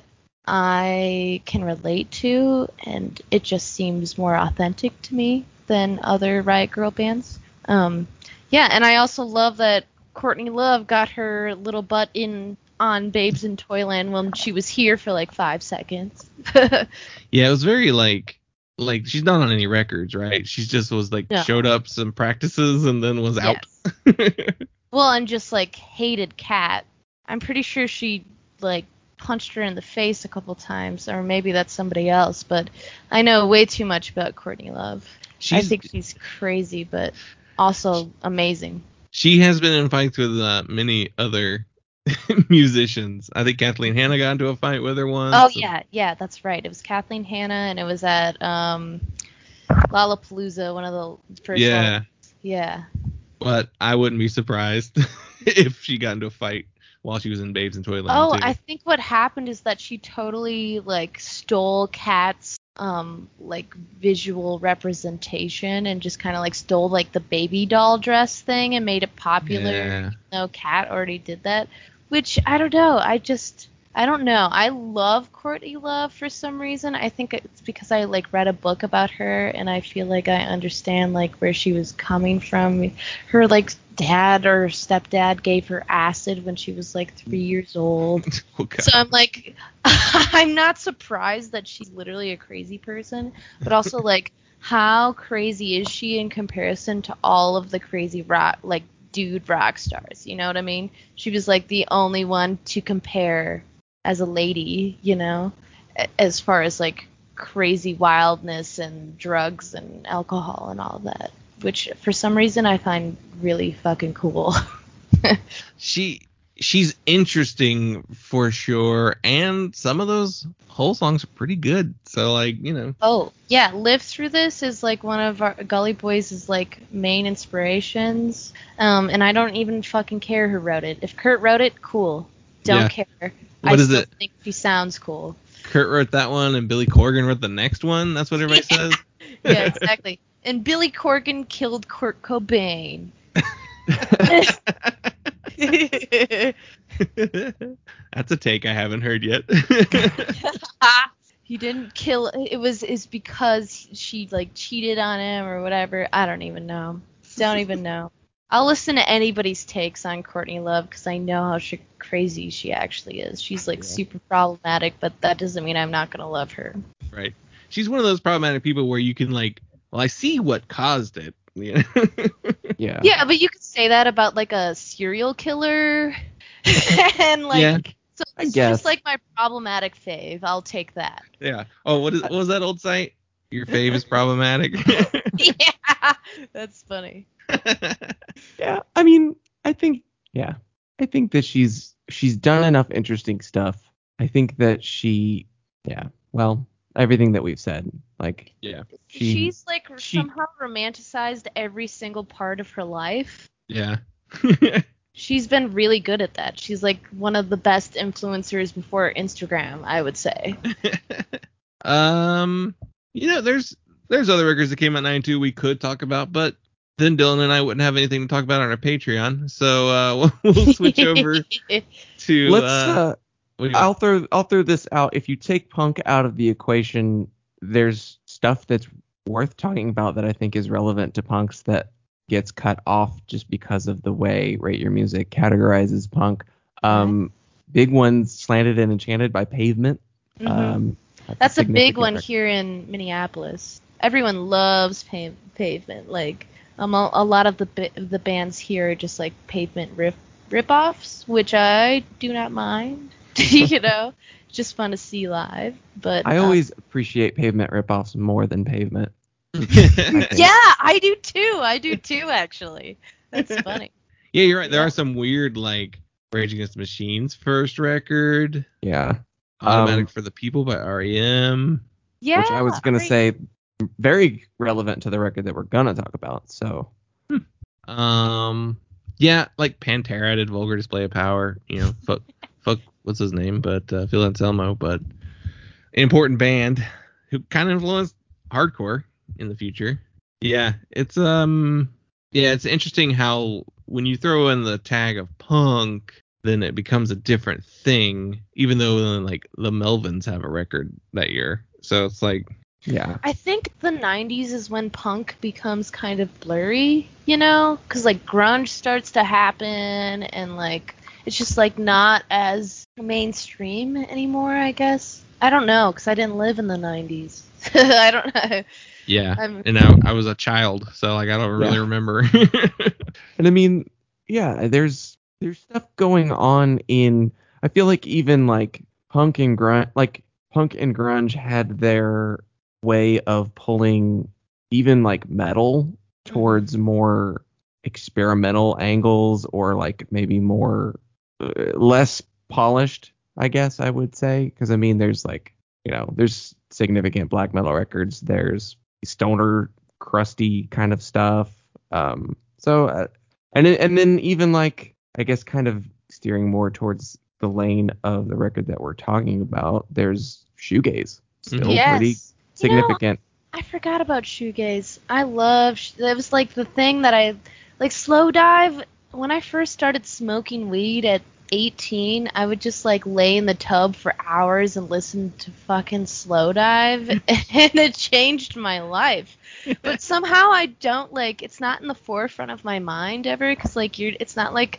I can relate to, and it just seems more authentic to me than other Riot Girl bands. Um, yeah, and I also love that Courtney Love got her little butt in on Babes in Toyland when she was here for like five seconds. yeah, it was very like like she's not on any records, right? She just was like No. showed up some practices and then was out. Well, and just like hated Kat. I'm pretty sure she like punched her in the face a couple times, or maybe that's somebody else, but I know way too much about Courtney Love. I She's- think she's crazy, but also amazing. She has been in fights with uh, many other musicians. I think Kathleen Hanna got into a fight with her once. Oh and- yeah, yeah, that's right. It was Kathleen Hanna, and it was at um, Lollapalooza, one of the first. Yeah. Lollapaloozas. Yeah. But I wouldn't be surprised if she got into a fight while she was in Babes in Toyland Oh, too. I think what happened is that she totally like stole Kat's um like visual representation and just kind of like stole like the baby doll dress thing and made it popular. Yeah. Even though Kat already did that, which I don't know. I just I don't know. I love Courtney Love for some reason. I think it's because I like read a book about her and I feel like I understand like where she was coming from. Her like dad or stepdad gave her acid when she was like three years old. Oh, God. So I'm like, I'm not surprised that she's literally a crazy person, but also like, how crazy is she in comparison to all of the crazy rock, like dude rock stars? You know what I mean? She was like the only one to compare as a lady, you know, a- as far as like crazy wildness and drugs and alcohol and all that, which for some reason I find really fucking cool. she she's interesting for sure, and some of those whole songs are pretty good. So like, you know. Oh, yeah, Live Through This is like one of our Gully Boys' like main inspirations. Um, and I don't even fucking care who wrote it. If Kurt wrote it, cool. Don't Yeah. care. What I is still it? think she sounds cool. Kurt wrote that one and Billy Corgan wrote the next one. That's what everybody says. Yeah, exactly. And Billy Corgan killed Kurt Cobain. That's a take I haven't heard yet. He didn't kill. It was is because she like cheated on him or whatever. I don't even know. Don't even know. I'll listen to anybody's takes on Courtney Love because I know how she, crazy she actually is. She's like super problematic, but that doesn't mean I'm not gonna love her. Right. She's one of those problematic people where you can like, well, I see what caused it. You know? Yeah. Yeah, but you could say that about like a serial killer, and like Yeah. so I it's guess. just like my problematic fave. I'll take that. Yeah. Oh, what is what was that old site? Your fave is problematic. Yeah, that's funny. Yeah, I mean, I think, yeah, I think that she's she's done enough interesting stuff. I think that she, yeah, well, everything that we've said, like, Yeah. She- She's like she- somehow romanticized every single part of her life. Yeah. She's been really good at that. She's like one of the best influencers before Instagram, I would say. um, you know, there's there's other records that came out in ninety-two we could talk about, but then Dylan and I wouldn't have anything to talk about on our Patreon, so uh, we'll, we'll switch over to. let's. uh, Uh, what do you I'll want? throw I'll throw this out. If you take punk out of the equation, there's stuff that's worth talking about that I think is relevant to punks that gets cut off just because of the way Rate Your Music categorizes punk. Um, big ones, Slanted and Enchanted by Pavement. Mhm. Um, That's a big significant one record. here in Minneapolis. Everyone loves pa- Pavement. Like um, a, a lot of the ba- the bands here are just like Pavement rip rip-offs, which I do not mind. You know, it's just fun to see live. But I um, always appreciate Pavement ripoffs more than Pavement. I think. yeah, I do too. I do too, actually. That's funny. Yeah, you're right. There Yeah. are some weird, like, Rage Against the Machine's first record, Yeah. Automatic Um, for the People by R E M. Yeah. which I was gonna right. say very relevant to the record that we're gonna talk about. So Um, yeah, like Pantera did Vulgar Display of Power. You know, fuck, fuck, what's his name? But uh, Phil Anselmo, but an important band who kind of influenced hardcore in the future. Yeah, it's um, yeah, it's interesting how when you throw in the tag of punk, then it becomes a different thing. Even though like the Melvins have a record that year, so it's like. yeah, I think the nineties is when punk becomes kind of blurry, you know? Because, like, grunge starts to happen, and, like, it's just, like, not as mainstream anymore, I guess. I don't know, because I didn't live in the nineties. I don't know. Yeah, I'm- and I, I was a child, so like I don't really Yeah. remember. and I mean, yeah, there's there's stuff going on in. I feel like even like punk and grunge, like punk and grunge had their way of pulling even like metal towards more experimental angles, or like maybe more uh, less polished, I guess I would say, because I mean there's like, you know, there's significant black metal records, there's stoner crusty kind of stuff, um so uh, and then- and then even like I guess kind of steering more towards the lane of the record that we're talking about, there's shoegaze still yes. pretty You know, significant. I forgot about shoegaze. I love sh- that was like the thing that I like slow dive. When I first started smoking weed at eighteen, I would just like lay in the tub for hours and listen to fucking slow dive, and it changed my life. But somehow I don't like it's not in the forefront of my mind ever, because like you're it's not like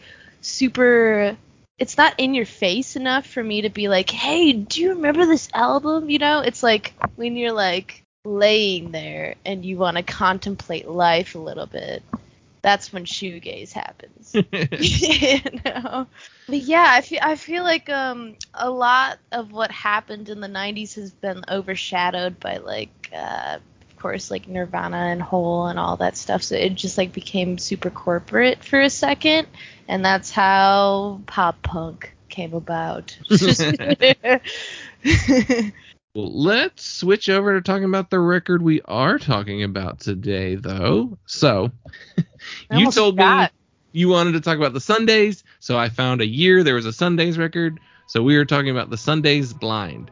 super it's not in your face enough for me to be like, hey, do you remember this album? You know, it's like when you're like laying there and you want to contemplate life a little bit. That's when shoegaze happens. You know? But yeah, I feel I feel like um a lot of what happened in the nineties has been overshadowed by like uh of course like Nirvana and Hole and all that stuff. So it just like became super corporate for a second, and that's how pop punk came about. Well, let's switch over to talking about the record we are talking about today, though. So, I you almost told me forgot. you wanted to talk about the Sundays, so I found a year there was a Sundays record. So we were talking about the Sundays Blind.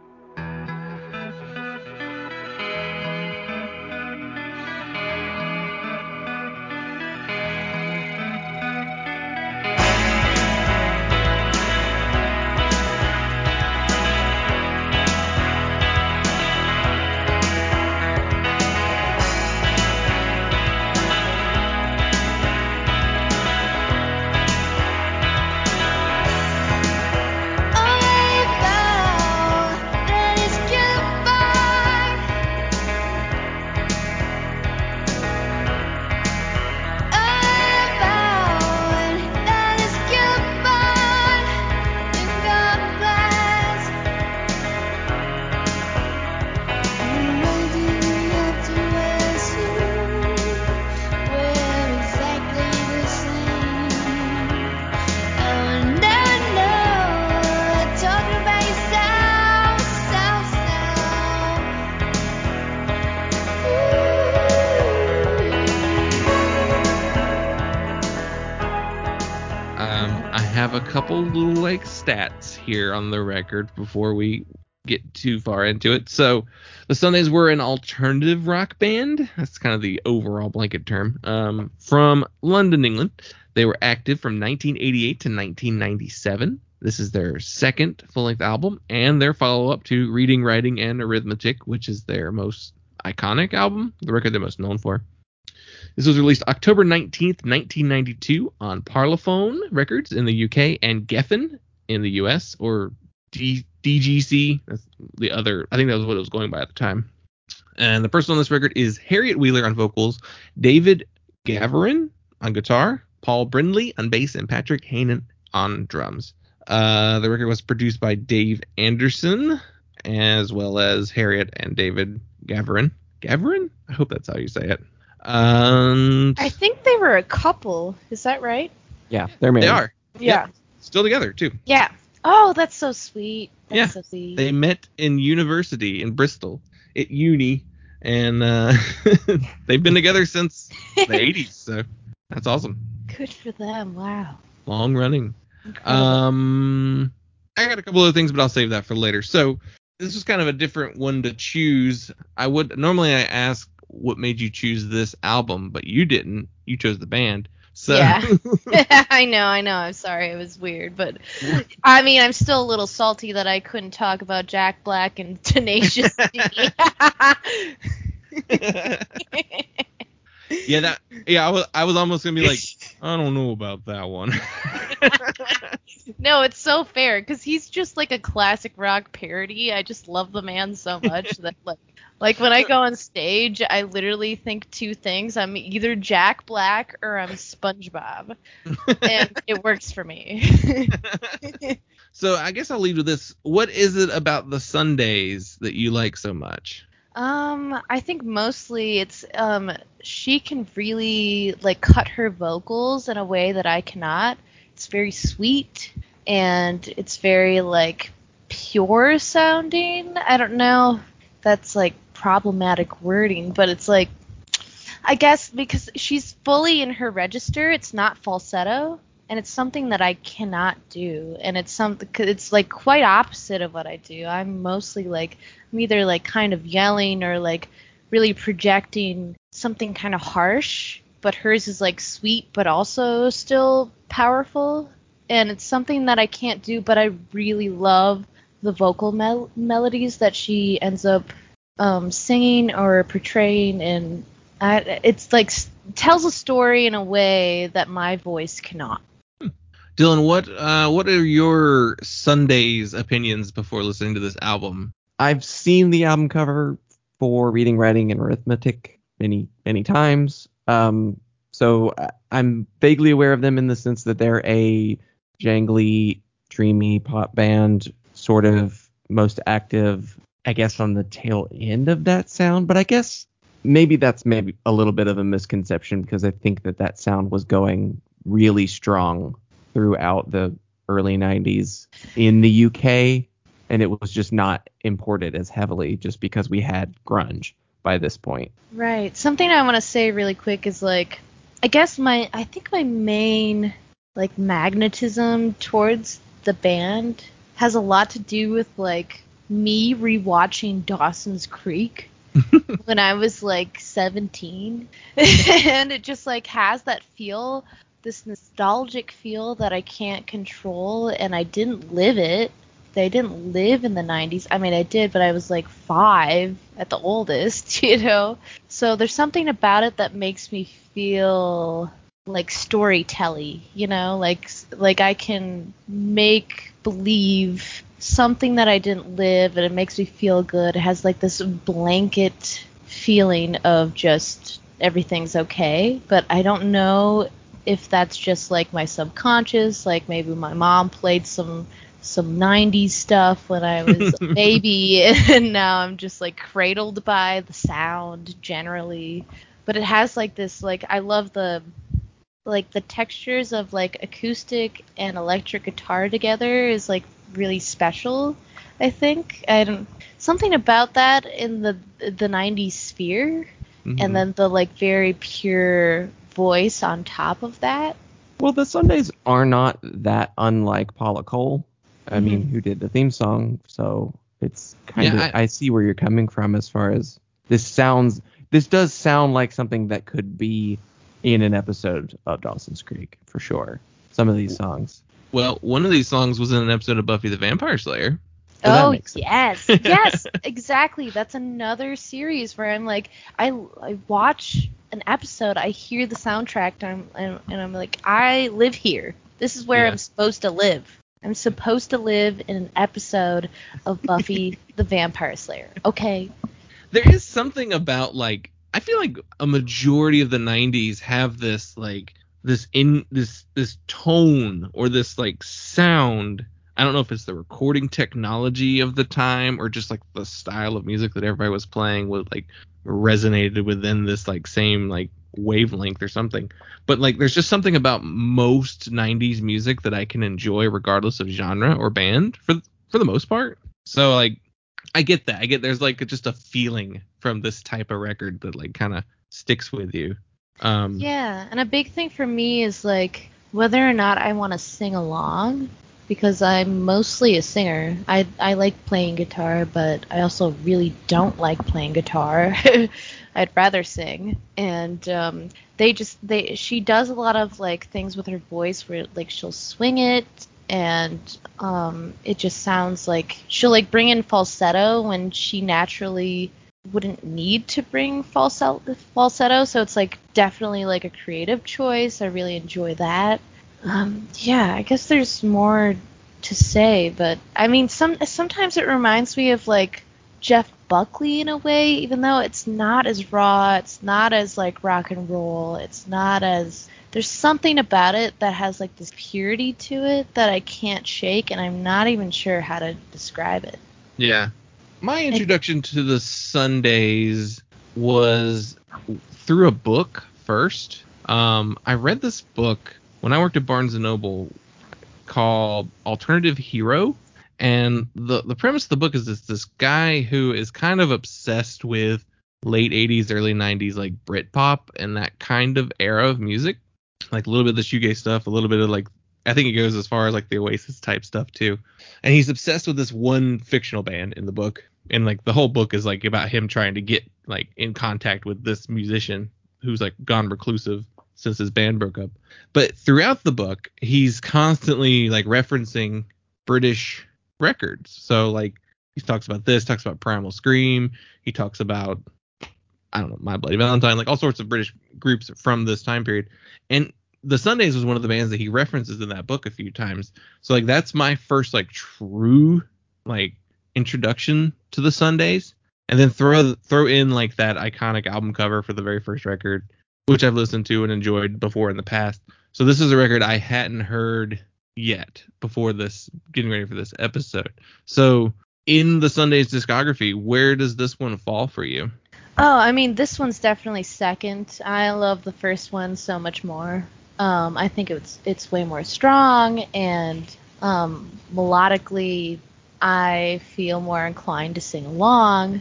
Have a couple little like stats here on the record before we get too far into it. So the Sundays were an alternative rock band. That's kind of the overall blanket term. Um, from London, England. They were active from nineteen eighty-eight to nineteen ninety-seven. This is their second full-length album and their follow-up to Reading, Writing, and Arithmetic, which is their most iconic album, the record they're most known for. This was released October nineteenth, nineteen ninety-two on Parlophone Records in the U K and Geffen in the U S, or D- DGC. That's the other, I think that was what it was going by at the time. And the person on this record is Harriet Wheeler on vocals, David Gaverin on guitar, Paul Brindley on bass, and Patrick Hainan on drums. Uh, the record was produced by Dave Anderson, as well as Harriet and David Gaverin. Gaverin? I hope that's how you say it. Um, I think they were a couple. Is that right? Yeah, they're married. they are. Yeah. Yep. Still together too. Yeah. Oh, that's so sweet. That's Yeah. so sweet. They met in university in Bristol at uni, and uh, they've been together since the eighties. So that's awesome. Good for them. Wow. Long running. Incredible. Um, I got a couple other things, but I'll save that for later. So this was kind of a different one to choose. I would normally I ask what made you choose this album, but you didn't. You chose the band. So Yeah. I know, I know. I'm sorry. It was weird, but I mean, I'm still a little salty that I couldn't talk about Jack Black and Tenacious D. yeah, that yeah, I was I was almost gonna be like, I don't know about that one. No, it's so fair because he's just like a classic rock parody. I just love the man so much that like like when I go on stage, I literally think two things. I'm either Jack Black or I'm SpongeBob, and it works for me. So I guess I'll lead with this. What is it about the Sundays that you like so much? Um, I think mostly it's um she can really like cut her vocals in a way that I cannot. It's very sweet and it's very like pure sounding. I don't know if that's like problematic wording, but it's like I guess because she's fully in her register, it's not falsetto. And it's something that I cannot do, and it's something. It's like quite opposite of what I do. I'm mostly like I'm either like kind of yelling or like really projecting something kind of harsh, but hers is like sweet but also still powerful, and it's something that I can't do. But I really love the vocal mel- melodies that she ends up um, singing or portraying, and I, it's like tells a story in a way that my voice cannot. Dylan, what uh, what are your Sundays opinions before listening to this album? I've seen the album cover for Reading, Writing, and Arithmetic many, many times. Um, so I- I'm vaguely aware of them in the sense that they're a jangly, dreamy pop band, sort of most active, I guess, on the tail end of that sound. But I guess maybe that's maybe a little bit of a misconception because I think that that sound was going really strong throughout the early nineties in the U K, and it was just not imported as heavily just because we had grunge by this point. Right. Something I want to say really quick is like, I guess my, I think my main like magnetism towards the band has a lot to do with like me rewatching Dawson's Creek when I was like seventeen, and it just like has that feel, this nostalgic feel that I can't control, and I didn't live it. I didn't live in the nineties. I mean, I did, but I was like five at the oldest, you know? So there's something about it that makes me feel like storytelly, you know? Like, like I can make believe something that I didn't live, and it makes me feel good. It has like this blanket feeling of just everything's okay, but I don't know if that's just like my subconscious, like maybe my mom played some some nineties stuff when I was a baby, and now I'm just like cradled by the sound generally. But it has like this, like I love the like the textures of like acoustic and electric guitar together is like really special, I think. I don't something about that in the the nineties sphere, Mhm. and then the like very pure voice on top of that. Well, the Sundays are not that unlike Paula Cole. I mean, who did the theme song, so it's kind Yeah, of I- I see where you're coming from as far as this sounds. This does sound like something that could be in an episode of Dawson's Creek for sure. Some of these songs. Well, one of these songs was in an episode of Buffy the Vampire Slayer. So that Oh, makes sense. yes. Yes, exactly. That's another series where I'm like, I, I watch an episode, I hear the soundtrack, and I'm, and, and I'm like, I live here. This is where Yeah. I'm supposed to live. I'm supposed to live in an episode of Buffy the Vampire Slayer. Okay. There is something about like I feel like a majority of the nineties have this like this in this this tone or this like sound I don't know if it's the recording technology of the time or just like the style of music that everybody was playing was like resonated within this like same like wavelength or something. But like there's just something about most nineties music that I can enjoy regardless of genre or band for for the most part. So like I get that. I get there's like just a feeling from this type of record that like kind of sticks with you. Um, Yeah, and a big thing for me is like whether or not I want to sing along, because I'm mostly a singer. I I like playing guitar, but I also really don't like playing guitar. I'd rather sing. And um, they just they she does a lot of like things with her voice where like she'll swing it, and um, it just sounds like she'll like bring in falsetto when she naturally wouldn't need to bring falsetto falsetto so it's like definitely like a creative choice. I really enjoy that. Um yeah, I guess there's more to say, but I mean some sometimes it reminds me of like Jeff Buckley in a way, even though it's not as raw, it's not as like rock and roll, it's not as there's something about it that has like this purity to it that I can't shake, and I'm not even sure how to describe it. yeah. My introduction to the Sundays was through a book first. Um, I read this book when I worked at Barnes and Noble called Alternative Hero. And the, the premise of the book is this, this guy who is kind of obsessed with late eighties, early nineties, like Britpop and that kind of era of music. Like a little bit of the shoegaze stuff, a little bit of like, I think it goes as far as like the Oasis type stuff too. And he's obsessed with this one fictional band in the book. And like the whole book is like about him trying to get like in contact with this musician who's like gone reclusive since his band broke up. But throughout the book, he's constantly like referencing British records. So like he talks about this, talks about Primal Scream. He talks about, I don't know, My Bloody Valentine, like all sorts of British groups from this time period. And the Sundays was one of the bands that he references in that book a few times. So like that's my first like true like introduction to the Sundays. And then throw throw in like that iconic album cover for the very first record, which I've listened to and enjoyed before in the past. So this is a record I hadn't heard yet before this, getting ready for this episode. So in the Sundays discography, where does this one fall for you? Oh, I mean, this one's definitely second. I love the first one so much more. Um, I think it's it's way more strong, and um, melodically, I feel more inclined to sing along.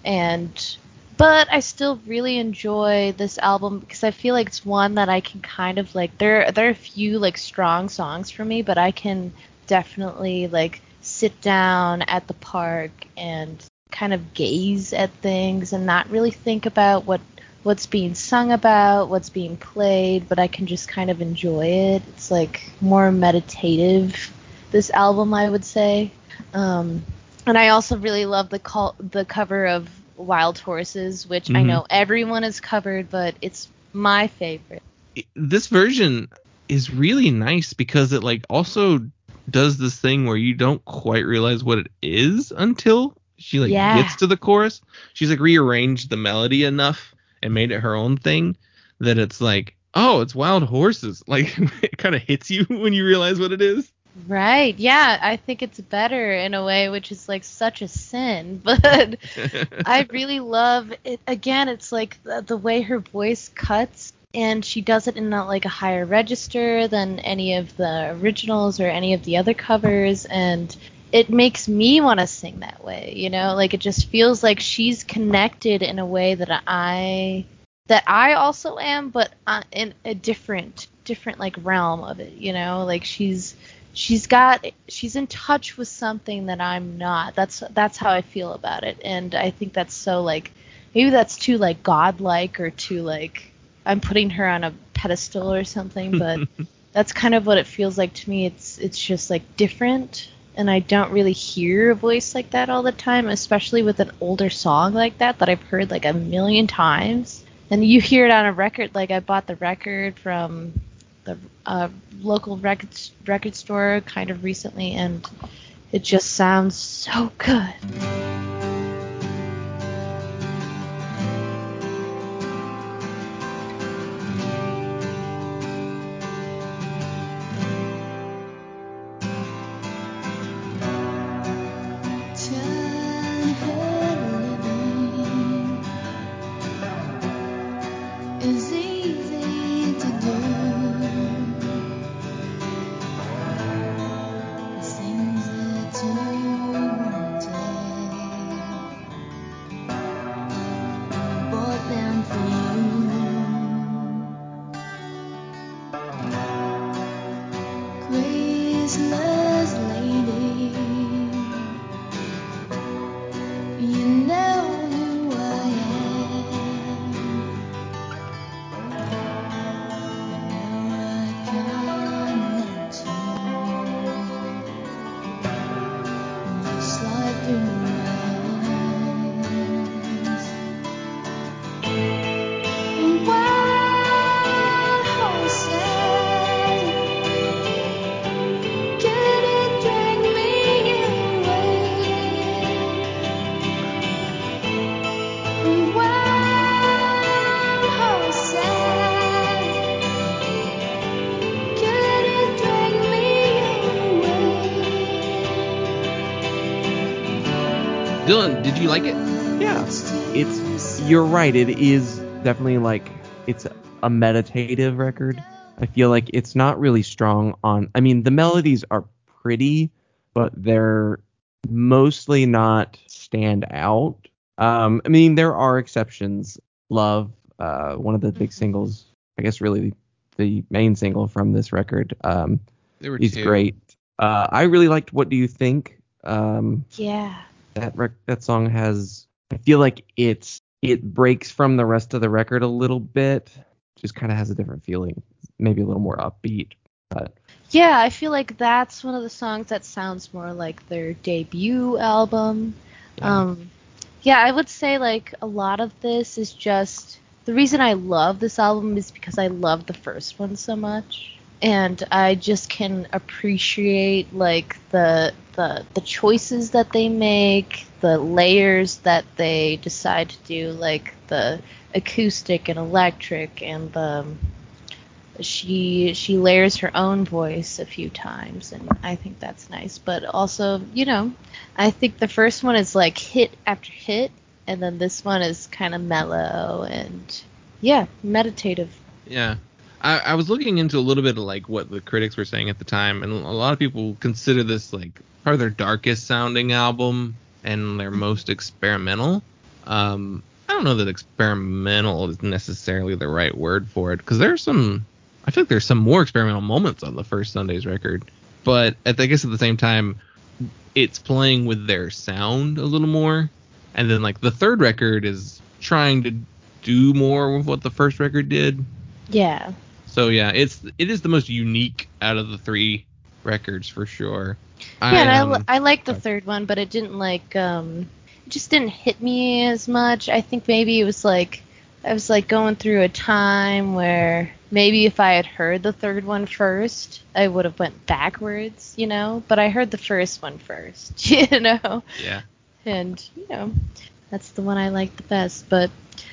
And but I still really enjoy this album because I feel like it's one that I can kind of like. There there are a few like strong songs for me, but I can definitely like sit down at the park and kind of gaze at things and not really think about what what's being sung about, what's being played, but I can just kind of enjoy it. It's like more meditative, this album, I would say. Um, and I also really love the call, the cover of Wild Horses, which mm-hmm. I know everyone has covered, but it's my favorite. This version is really nice because it like also does this thing where you don't quite realize what it is until she like yeah. gets to the chorus. She's like rearranged the melody enough and made it her own thing that it's like, oh, it's Wild Horses. Like it kind of hits you when you realize what it is. Right. Yeah, I think it's better in a way, which is like such a sin, but I really love it. Again, it's like the, the way her voice cuts, and she does it in not like a higher register than any of the originals or any of the other covers, and it makes me want to sing that way, you know? Like it just feels like she's connected in a way that I that I also am, but uh, in a different different like realm of it, you know? Like she's she's got she's in touch with something that I'm not. That's that's how I feel about it, and I think that's so like maybe that's too like godlike or too like I'm putting her on a pedestal or something, but that's kind of what it feels like to me. It's it's just like different. And I don't really hear a voice like that all the time, especially with an older song like that that I've heard like a million times. And you hear it on a record, like I bought the record from the uh, local record record store kind of recently, and it just sounds so good. Dylan, did you like it? Yeah, it's you're right. It is definitely like it's a meditative record. I feel like it's not really strong on. I mean, the melodies are pretty, but they're mostly not stand out. Um, I mean, there are exceptions. Love, uh, one of the big singles. I guess really the main single from this record. Um, There were is two. great. Uh, I really liked What Do You Think? Um, Yeah. that rec- that song has. I feel like it's it breaks from the rest of the record a little bit. Just kind of has a different feeling, maybe a little more upbeat. But Yeah, I feel like that's one of the songs that sounds more like their debut album. Yeah. Um, yeah, I would say like a lot of this is just the reason I love this album is because I love the first one so much, and I just can appreciate like the the the choices that they make, the layers that they decide to do, like the acoustic and electric and the she she layers her own voice a few times, and I think that's nice. But also, you know, I think the first one is like hit after hit, and then this one is kind of mellow and yeah, meditative. Yeah. I, I was looking into a little bit of like what the critics were saying at the time, and a lot of people consider this like part of their darkest sounding album and their most experimental. Um, I don't know that experimental is necessarily the right word for it, because there's some, I feel like there's some more experimental moments on the first Sunday's record, but at, I guess at the same time, it's playing with their sound a little more, and then like the third record is trying to do more with what the first record did. Yeah. So yeah, it's it is the most unique out of the three records for sure. Yeah, and I, um, li- I like the sorry. third one, but it didn't like um it just didn't hit me as much. I think maybe it was like I was like going through a time where maybe if I had heard the third one first, I would have went backwards, you know? But I heard the first one first, you know? Yeah. And, you know, that's the one I like the best. But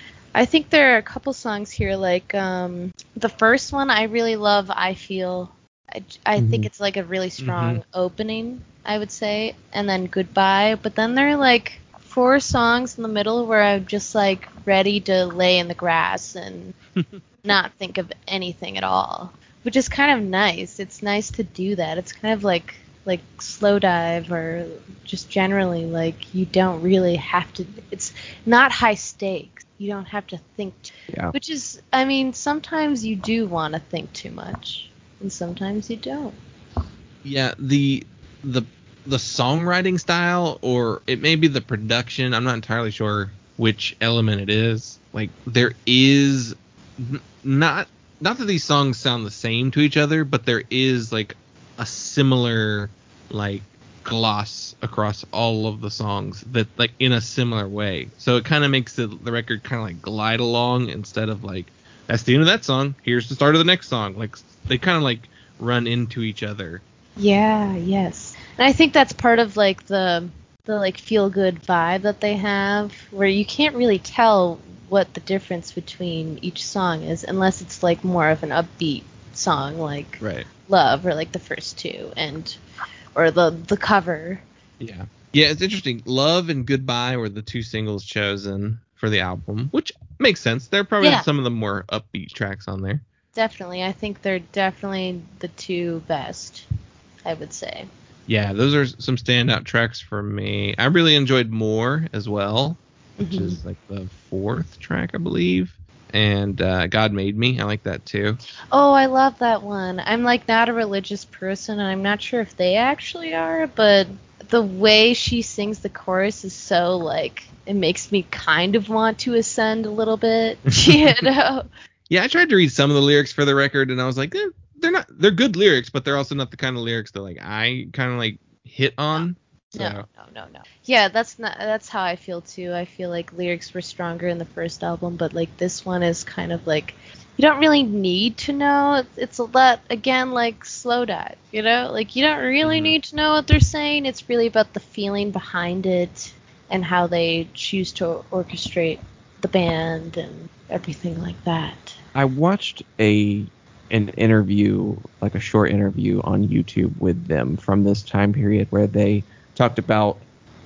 I think there are a couple songs here, like um, the first one I really love, I Feel. I, I think Mhm. it's like a really strong Mhm. opening, I would say. And then Goodbye. But then there are like four songs in the middle where I'm just like ready to lay in the grass and not think of anything at all, which is kind of nice. It's nice to do that. It's kind of like like Slow Dive, or just generally like you don't really have to. It's not high stakes. You don't have to think. T- Yeah. Which is, I mean, sometimes you do want to think too much, and sometimes you don't. Yeah, the the the songwriting style, or it may be the production, I'm not entirely sure which element it is. Like there is n- not not that these songs sound the same to each other, but there is like a similar like gloss across all of the songs, that like in a similar way. So it kind of makes the, the record kind of like glide along, instead of like that's the end of that song, here's the start of the next song. Like they kind of like run into each other. Yeah, yes. And I think that's part of like the the like feel good vibe that they have, where you can't really tell what the difference between each song is unless it's like more of an upbeat song like Right. Love, or like the first two, and or the the cover. Yeah. Yeah, it's interesting. Love and Goodbye were the two singles chosen for the album, which makes sense. They're probably Yeah. some of the more upbeat tracks on there. Definitely. I think they're definitely the two best, I would say. Yeah, those are some standout tracks for me. I really enjoyed More as well, which Mhm. is like the fourth track, I believe. And uh, God Made Me. I like that too. Oh, I love that one. I'm like not a religious person, and I'm not sure if they actually are, but the way she sings the chorus is so like it makes me kind of want to ascend a little bit, you know? Yeah, I tried to read some of the lyrics for the record, and I was like, eh, they're not, they're good lyrics, but they're also not the kind of lyrics that like I kind of like hit on. So. No, no, no, no. Yeah, that's not that's how I feel too. I feel like lyrics were stronger in the first album, but like this one is kind of like you don't really need to know. It's, it's a lot again like Slow Dive, you know? Like you don't really Mhm. need to know what they're saying. It's really about the feeling behind it and how they choose to orchestrate the band and everything like that. I watched a an interview, like a short interview on YouTube with them from this time period, where they talked about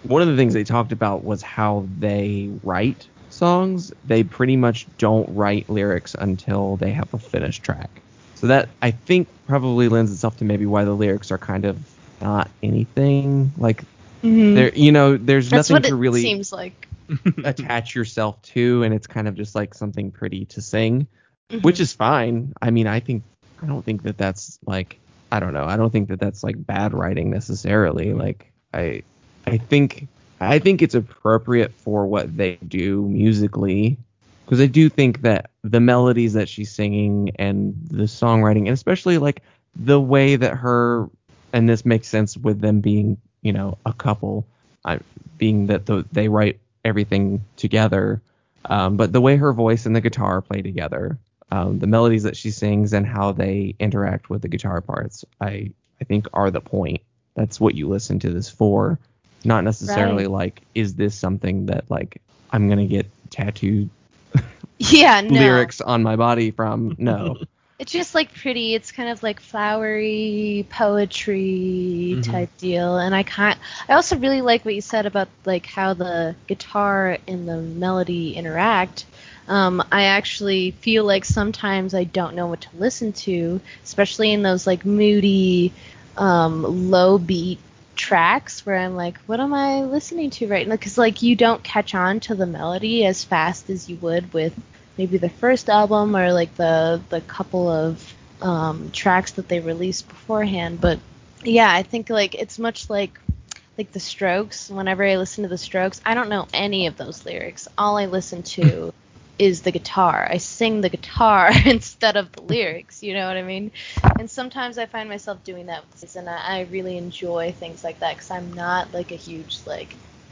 one of the things they talked about was how they write songs. They pretty much don't write lyrics until they have a finished track. So that, I think, probably lends itself to maybe why the lyrics are kind of not anything. Like, Mhm. there, you know, there's That's nothing what to it really seems like. attach yourself to, and it's kind of just like something pretty to sing, Mhm. which is fine. I mean, I think, I don't think that that's like, I don't know. I don't think that that's like bad writing necessarily. Like, I, I think, I think it's appropriate for what they do musically, because I do think that the melodies that she's singing and the songwriting, and especially like the way that her, and this makes sense with them being, you know, a couple, I, being that the, they write everything together, um, but the way her voice and the guitar play together, um, the melodies that she sings and how they interact with the guitar parts, I, I think are the point. That's what you listen to this for. Not necessarily Right. like, is this something that like I'm gonna get tattooed Yeah, no. lyrics on my body from? No. It's just like pretty. It's kind of like flowery poetry Mhm. type deal. And I can't. I also really like what you said about like how the guitar and the melody interact. Um, I actually feel like sometimes I don't know what to listen to, especially in those like moody, um, low beat tracks where I'm like, what am I listening to right now? Because like you don't catch on to the melody as fast as you would with maybe the first album or like the the couple of um, tracks that they released beforehand. But yeah, I think like it's much like like the Strokes. Whenever I listen to the Strokes, I don't know any of those lyrics. All I listen to is the guitar. I sing the guitar instead of the lyrics. You know what I mean? And sometimes I find myself doing that with this, and I, I really enjoy things like that because I'm not like a huge like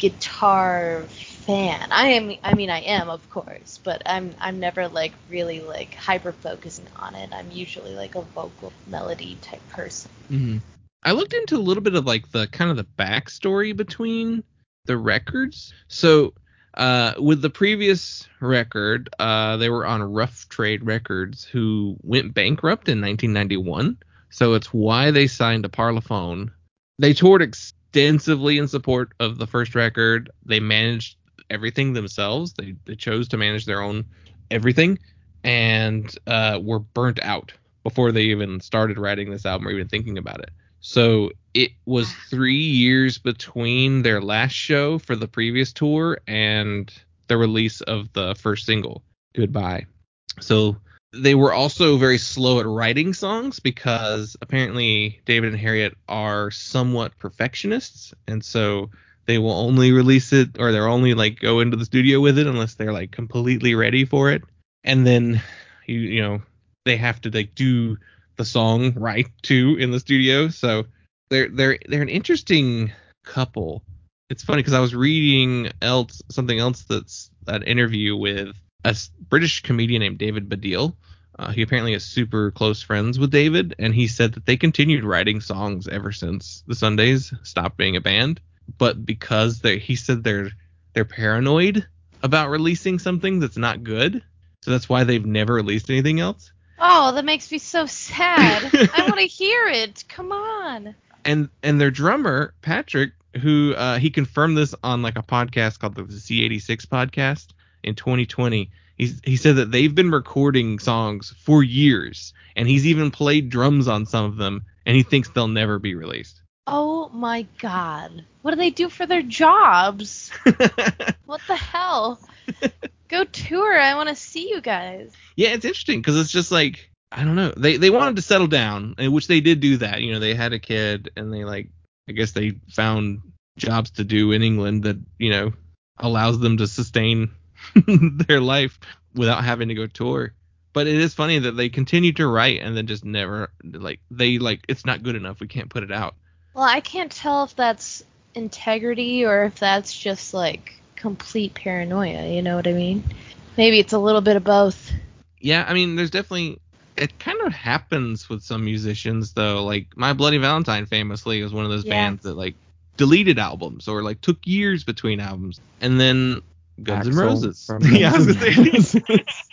guitar fan. I am. I mean, I am, of course, but I'm. I'm never like really like hyper focusing on it. I'm usually like a vocal melody type person. Mhm. I looked into a little bit of like the kind of the backstory between the records. So uh, with the previous record, uh, they were on Rough Trade Records, who went bankrupt in nineteen ninety-one. So it's why they signed to Parlophone. They toured extensively in support of the first record. They managed everything themselves. They, they chose to manage their own everything, and uh, were burnt out before they even started writing this album or even thinking about it. So it was three years between their last show for the previous tour and the release of the first single, Goodbye. So they were also very slow at writing songs because apparently David and Harriet are somewhat perfectionists, and so they will only release it, or they're only like go into the studio with it unless they're like completely ready for it. And then you you know they have to like do the song right too in the studio. So they're they're they're an interesting couple. It's funny because I was reading else something else that's an interview with a s- British comedian named David Baddiel. Uh, he apparently is super close friends with David, and he said that they continued writing songs ever since the Sundays stopped being a band. But because they, he said they're they're paranoid about releasing something that's not good, so that's why they've never released anything else. Oh, that makes me so sad. I want to hear it. Come on. and and their drummer Patrick, who uh, he confirmed this on like a podcast called the C eighty-six podcast in twenty twenty. He's, he said that they've been recording songs for years, and he's even played drums on some of them, and he thinks they'll never be released. Oh my god. What do they do for their jobs? What the hell? Go tour. I want to see you guys. Yeah, it's interesting because it's just like I don't know. They they wanted to settle down, and which they did do that. You know, they had a kid, and they like I guess they found jobs to do in England that you know allows them to sustain their life without having to go tour. But it is funny that they continue to write and then just never like they like it's not good enough. We can't put it out. Well, I can't tell if that's integrity or if that's just like complete paranoia, you know what I mean? Maybe it's a little bit of both. Yeah, I mean, there's definitely it kind of happens with some musicians though. Like My Bloody Valentine famously was one of those Yeah. bands that like deleted albums or like took years between albums, and then Guns N' Axl Roses. from Yeah, I was Guns N' gonna say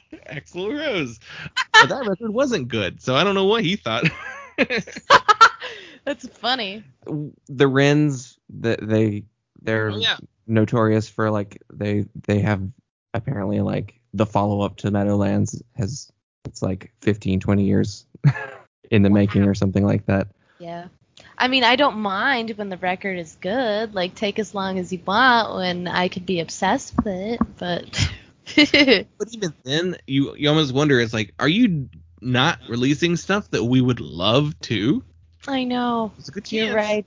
Axl Rose. But that record wasn't good, so I don't know what he thought. That's funny. The Wrens, that they they're Oh, yeah. notorious for like they they have apparently like the follow up to Meadowlands has it's like fifteen, twenty years in the Wow. making or something like that. Yeah. I mean, I don't mind when the record is good. Like, take as long as you want when I could be obsessed with it, but... But even then, you you almost wonder, it's like, are you not releasing stuff that we would love to? I know. It's a good You're chance. right.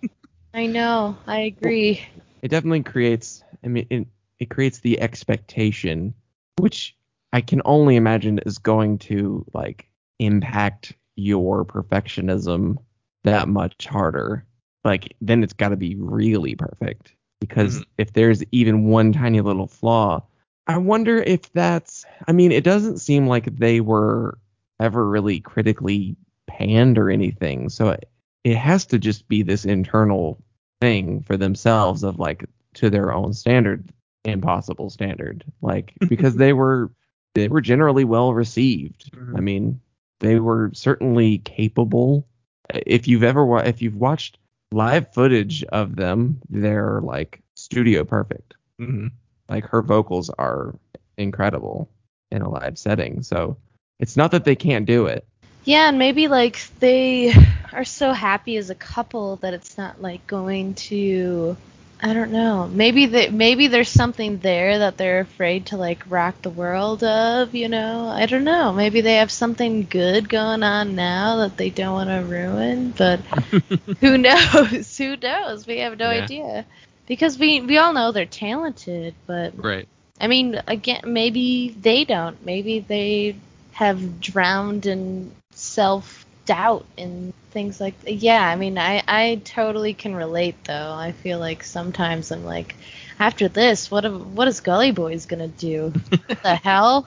I know. I agree. It definitely creates I mean it, it creates the expectation, which I can only imagine is going to like impact your perfectionism that much harder. Like then it's got to be really perfect, because Mhm. if there's even one tiny little flaw, I wonder if that's I mean it doesn't seem like they were ever really critically panned or anything, so it, it has to just be this internal thing for themselves of like to their own standard, impossible standard, like because they were they were generally well received. Mhm. I mean, they were certainly capable. If you've ever wa- if you've watched live footage of them, they're like studio perfect. Mhm. Like her vocals are incredible in a live setting. So it's not that they can't do it. Yeah, and maybe, like, they are so happy as a couple that it's not, like, going to... I don't know. Maybe they, maybe there's something there that they're afraid to, like, rock the world of, you know? I don't know. Maybe they have something good going on now that they don't want to ruin, but who knows? Who knows? We have no Yeah. idea. Because we, we all know they're talented, but... Right. I mean, again, maybe they don't. Maybe they have drowned in self-doubt and things like that. Yeah, I mean, I, I totally can relate, though. I feel like sometimes I'm like, after this, what am- what is Gully Boys gonna do? What the hell?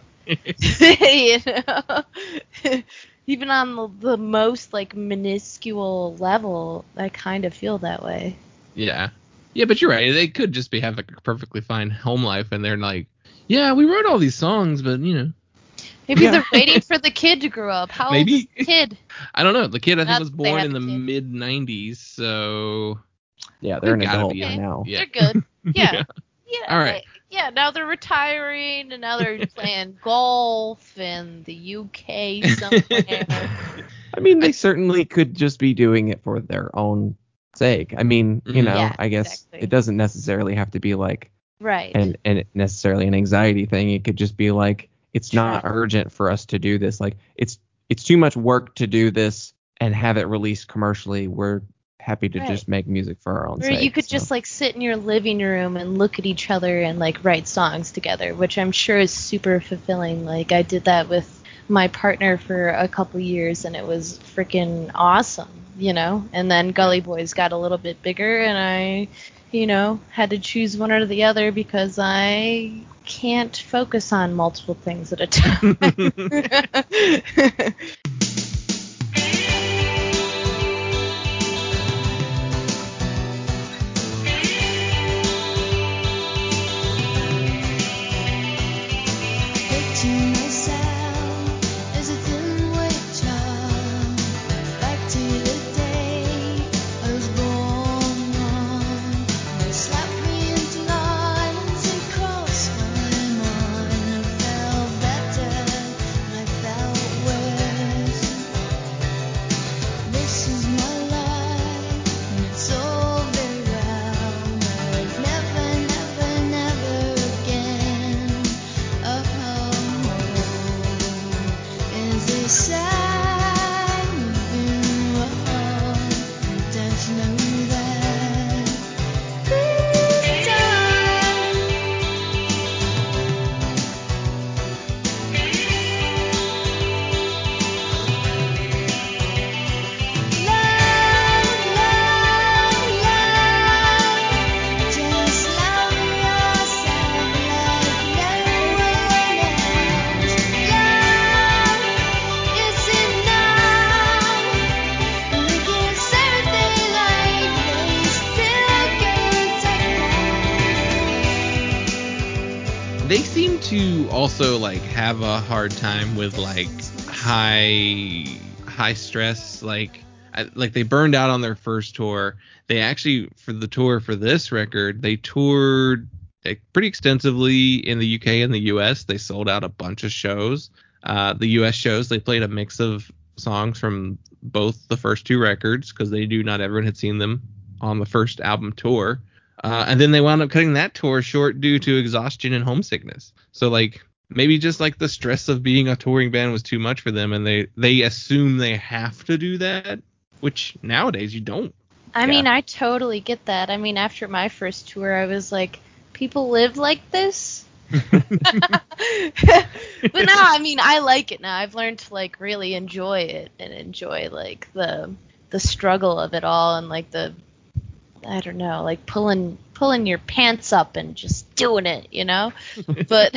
You know? Even on the, the most, like, minuscule level, I kind of feel that way. Yeah. Yeah, but you're right. They could just be having a perfectly fine home life, and they're like, yeah, we wrote all these songs, but, you know. Maybe Yeah. they're waiting for the kid to grow up. How Maybe. old is the kid? I don't know. The kid, I think, Not was that they born have in a the kid. mid nineties, so... Yeah, they're an They've gotta adult be by Okay, now. Yeah. they're good. Yeah. Yeah. All right. eh, Yeah, now they're retiring and now they're playing golf in the U K somewhere. I mean, they certainly could just be doing it for their own sake. I mean, you Mhm. know, Yeah, I guess exactly. it doesn't necessarily have to be like Right. and and necessarily an anxiety thing. It could just be like it's not True. urgent for us to do this. Like it's it's too much work to do this and have it released commercially. We're happy to Right. just make music for our own Or sake. you could so. just like sit in your living room and look at each other and like write songs together, which I'm sure is super fulfilling. Like I did that with my partner for a couple years and it was freaking awesome, you know? And then Gully Boys got a little bit bigger and I, you know, had to choose one or the other because I can't focus on multiple things at a time. Picture myself as a thin white child, back to the day I was born on. They slapped me into lines and crossed my mind. I felt better, I felt worse. This is my life, and it's all very well, but never, never, never again. Oh, is this sad moving on? Don't you know that this time love, love, love, just love yourself like no one else. Love is enough. We can say everything like they still can't take that. They seem to also like have a hard time with like high high stress, like I, like they burned out on their first tour. They actually, for the tour for this record, they toured like, pretty extensively in the U K and the U S. They sold out a bunch of shows. Uh, the U S shows, they played a mix of songs from both the first two records because they knew not everyone had seen them on the first album tour. Uh, and then they wound up cutting that tour short due to exhaustion and homesickness. So like maybe just like the stress of being a touring band was too much for them, and they they assume they have to do that, which nowadays you don't. I Yeah. mean, I totally get that. I mean, after my first tour, I was like, people live like this? But no, I mean, I like it now. I've learned to like really enjoy it and enjoy like the the struggle of it all and like the I don't know, like pulling pulling your pants up and just doing it, you know? But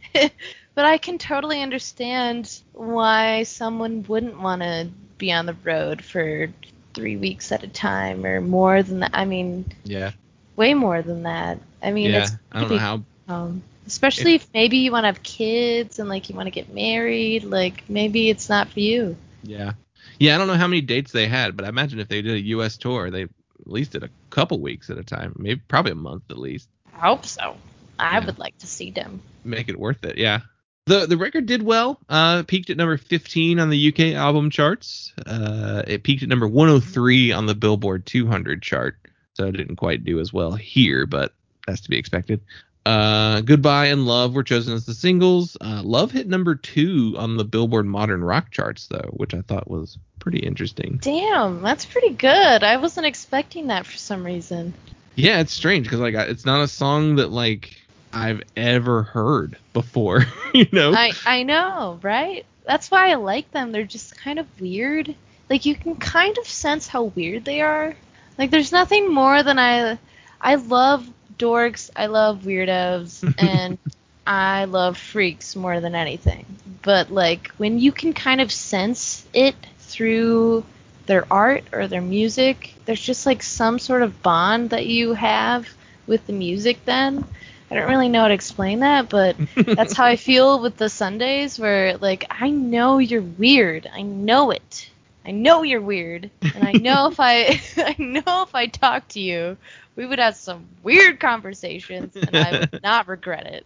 but I can totally understand why someone wouldn't want to be on the road for three weeks at a time or more than that. I mean, Yeah. way more than that. I mean, Yeah. it's I don't know how. um, especially if maybe you want to have kids and like you want to get married, like maybe it's not for you. Yeah. Yeah, I don't know how many dates they had, but I imagine if they did a U S tour, they at least did a couple weeks at a time, maybe probably a month at least. I hope so. I Yeah. would like to see them. Make it worth it. Yeah. The the record did well. Uh, peaked at number fifteen on the U K album charts. Uh, it peaked at number one oh three on the Billboard two hundred chart. So it didn't quite do as well here, but that's to be expected. Uh, Goodbye and Love were chosen as the singles. Uh, Love hit number two on the Billboard Modern Rock charts, though, which I thought was pretty interesting. Damn, that's pretty good. I wasn't expecting that for some reason. Yeah, it's strange because like I- it's not a song that like I've ever heard before. You know? I I know, right? That's why I like them. They're just kind of weird. Like you can kind of sense how weird they are. Like there's nothing more than I I love dorks, I love weirdos, and I love freaks more than anything. But like when you can kind of sense it through their art or their music, there's just like some sort of bond that you have with the music then. I don't really know how to explain that, but that's how I feel with the Sundays where like I know you're weird. I know it. I know you're weird. And I know if I I know if I talk to you, we would have some weird conversations and I would not regret it.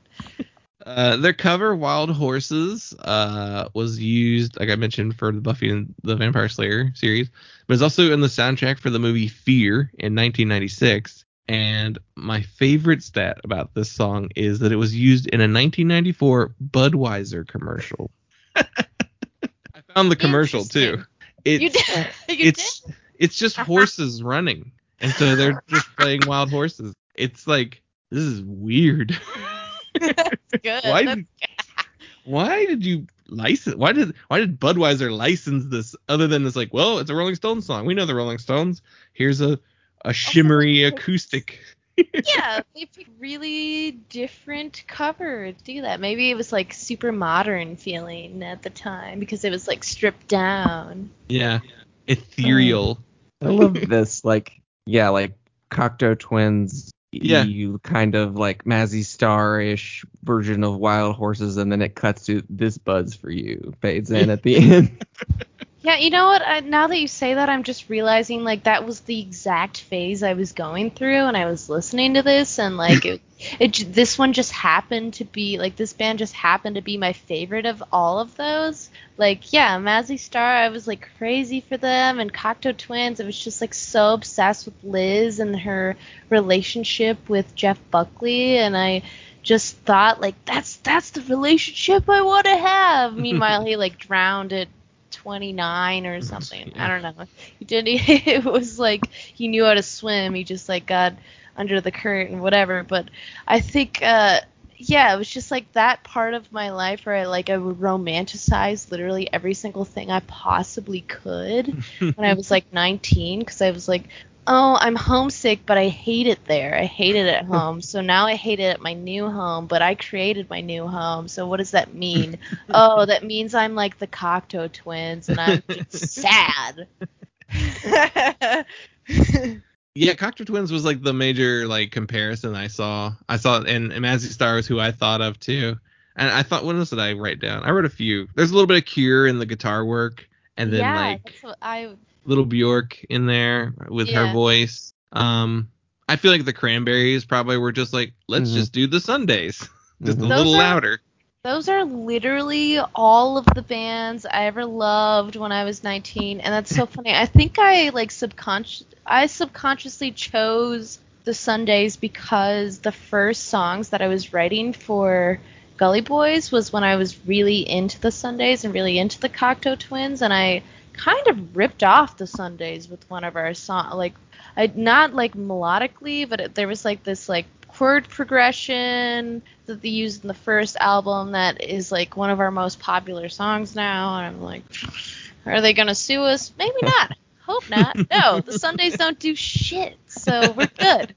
Uh, their cover, Wild Horses, uh, was used, like I mentioned, for the Buffy and the Vampire Slayer series, but it's also in the soundtrack for the movie Fear in nineteen ninety-six. And my favorite stat about this song is that it was used in a nineteen ninety-four Budweiser commercial. I found the commercial too. It's, You did. You it's did? it's just horses running, and so they're just playing wild horses. It's like, this is weird. That's good. Why That's did why did you license? Why did why did Budweiser license this other than it's like, well, it's a Rolling Stones song. We know the Rolling Stones. Here's a a shimmery acoustic. Yeah, they picked really different cover to do that. Maybe it was like super modern feeling at the time because it was like stripped down. Yeah, ethereal. I love this, like, yeah, like Cocteau Twins, Yeah. you kind of like Mazzy Star-ish version of Wild Horses, and then it cuts to This Buzz for You, fades in at the end. Yeah, you know what? I, now that you say that, I'm just realizing like that was the exact phase I was going through, and I was listening to this, and like it, it, j- this one just happened to be like this band just happened to be my favorite of all of those. Like, yeah, Mazzy Star, I was like crazy for them, and Cocteau Twins, I was just like so obsessed with Liz and her relationship with Jeff Buckley, and I just thought like that's that's the relationship I want to have. Meanwhile, he like drowned at twenty-nine or something. I don't know. He did. It was like he knew how to swim. He just like got under the current and whatever. But I think, uh, yeah, it was just like that part of my life where I like I would romanticize literally every single thing I possibly could when I was like nineteen, because I was like, oh, I'm homesick, but I hate it there. I hate it at home. So now I hate it at my new home, but I created my new home. So what does that mean? Oh, that means I'm like the Cocteau Twins, and I'm just sad. Yeah, Cocteau Twins was like the major like comparison I saw. I saw, and Mazzy Star was who I thought of too. And I thought, what else did I write down? I wrote a few. There's a little bit of Cure in the guitar work, and then Yeah, like that's what I little Bjork in there with her Yeah. voice. Um, I feel like the Cranberries probably were just like, let's Mhm. just do the Sundays, just a Mhm. little Those are- louder. Those are literally all of the bands I ever loved when I was nineteen, and that's so funny. I think I like subconscious I subconsciously chose the Sundays because the first songs that I was writing for Gully Boys was when I was really into the Sundays and really into the Cocteau Twins, and I kind of ripped off the Sundays with one of our songs. Like, I not like melodically, but it, there was like this like chord progression that they used in the first album that is like one of our most popular songs now, and I'm like, are they gonna sue us? Maybe not. Hope not. No, the Sundays don't do shit, so we're good.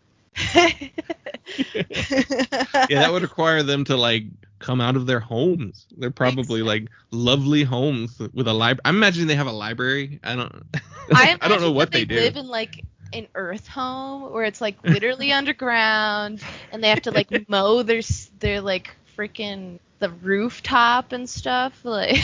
Yeah, that would require them to like come out of their homes. They're probably like lovely homes with a library. I'm imagining they have a library. I don't. I, I don't know imagine what that they, do. live in like an earth home where it's like literally underground, and they have to like mow their s- their like freaking the rooftop and stuff. Like,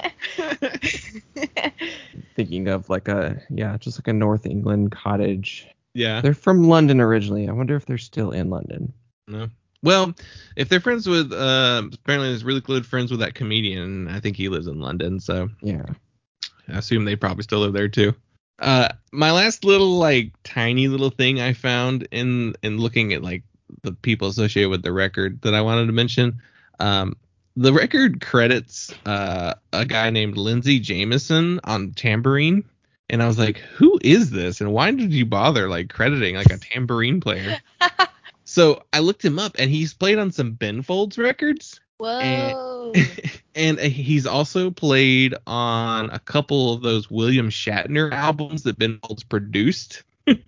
Thinking of like a yeah, just like a North England cottage. Yeah. They're from London originally. I wonder if they're still in London. No. Well, if they're friends with, uh, apparently there's really good friends with that comedian. I think he lives in London, so Yeah. I assume they probably still live there too. Uh, my last little like tiny little thing I found in in looking at like the people associated with the record that I wanted to mention. Um, the record credits uh a guy named Lindsey Jameson on tambourine, and I was like, who is this, and why did you bother like crediting like a tambourine player? So I looked him up, and he's played on some Ben Folds records. whoa. And he's also played on a couple of those William Shatner albums that Ben Folds produced.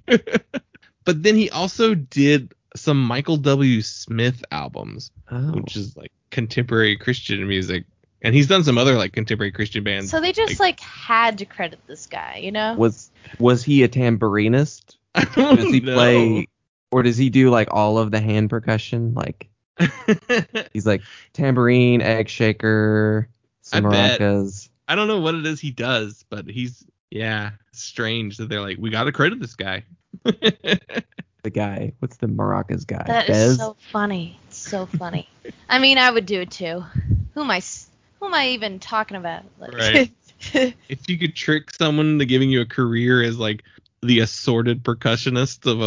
But then he also did some Michael W. Smith albums, Oh. which is like contemporary Christian music. And he's done some other like contemporary Christian bands. So they just like had to credit this guy, you know? Was was he a tambourinist? I don't Does he know. play or does he do like all of the hand percussion? Like he's like tambourine, egg shaker, some I bet. maracas. I don't know what it is he does, but he's yeah, strange that they're like, we got to credit this guy. The guy. What's the maracas guy? That Bez? is so funny. It's so funny. I mean, I would do it too. Who am I? s- Who am I even talking about? Like, Right. If you could trick someone into giving you a career as like the assorted percussionist of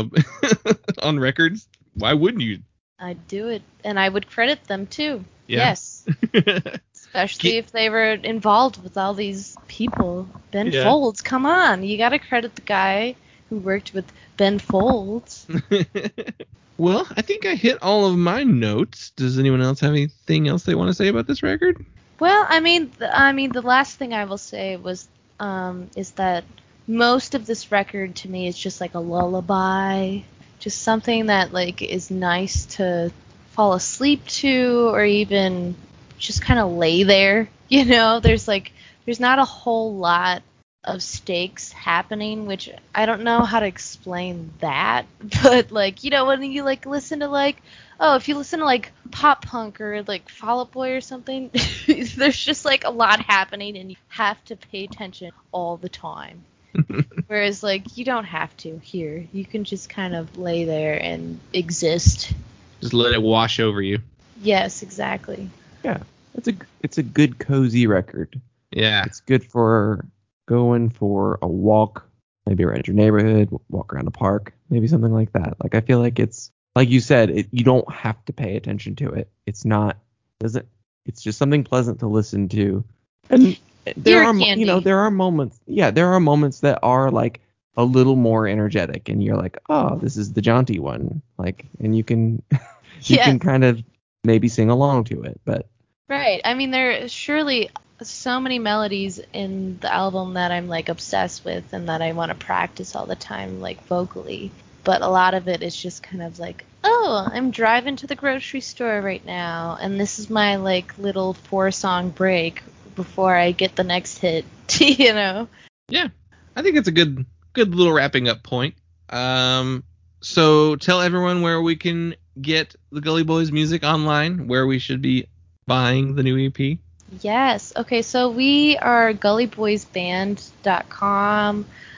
a on records, why wouldn't you? I'd do it, and I would credit them too. Yeah. Yes, especially Get- if they were involved with all these people. Ben Yeah. Folds, come on, you got to credit the guy who worked with Ben Folds. Well, I think I hit all of my notes. Does anyone else have anything else they want to say about this record? Well, I mean, th- I mean, the last thing I will say was, um, is that most of this record to me is just like a lullaby, just something that like is nice to fall asleep to, or even just kind of lay there. You know, there's like, there's not a whole lot of stakes happening, which I don't know how to explain that, but like, you know, when you like listen to like, oh, if you listen to like pop punk or like Fall Out Boy or something, there's just like a lot happening and you have to pay attention all the time. Whereas like you don't have to here. You can just kind of lay there and exist. Just let it wash over you. Yes, exactly. Yeah. It's a it's a good cozy record. Yeah. It's good for going for a walk, maybe around your neighborhood, walk around the park, maybe something like that. Like I feel like it's like you said, it, you don't have to pay attention to it. It's not doesn't it's just something pleasant to listen to. And there Ear are mo- you know, candy. there are moments. Yeah, there are moments that are like a little more energetic and you're like, "Oh, this is the jaunty one." Like and you can you Yes. can kind of maybe sing along to it, but Right. I mean, there are surely so many melodies in the album that I'm like obsessed with and that I want to practice all the time, like vocally. But a lot of it is just kind of like, oh, I'm driving to the grocery store right now, and this is my like little four song break before I get the next hit. You know? Yeah. I think it's a good good little wrapping up point. Um so tell everyone where we can get the Gully Boys music online, where we should be buying the new E P. Yes. Okay, so we are gully boys band dot com.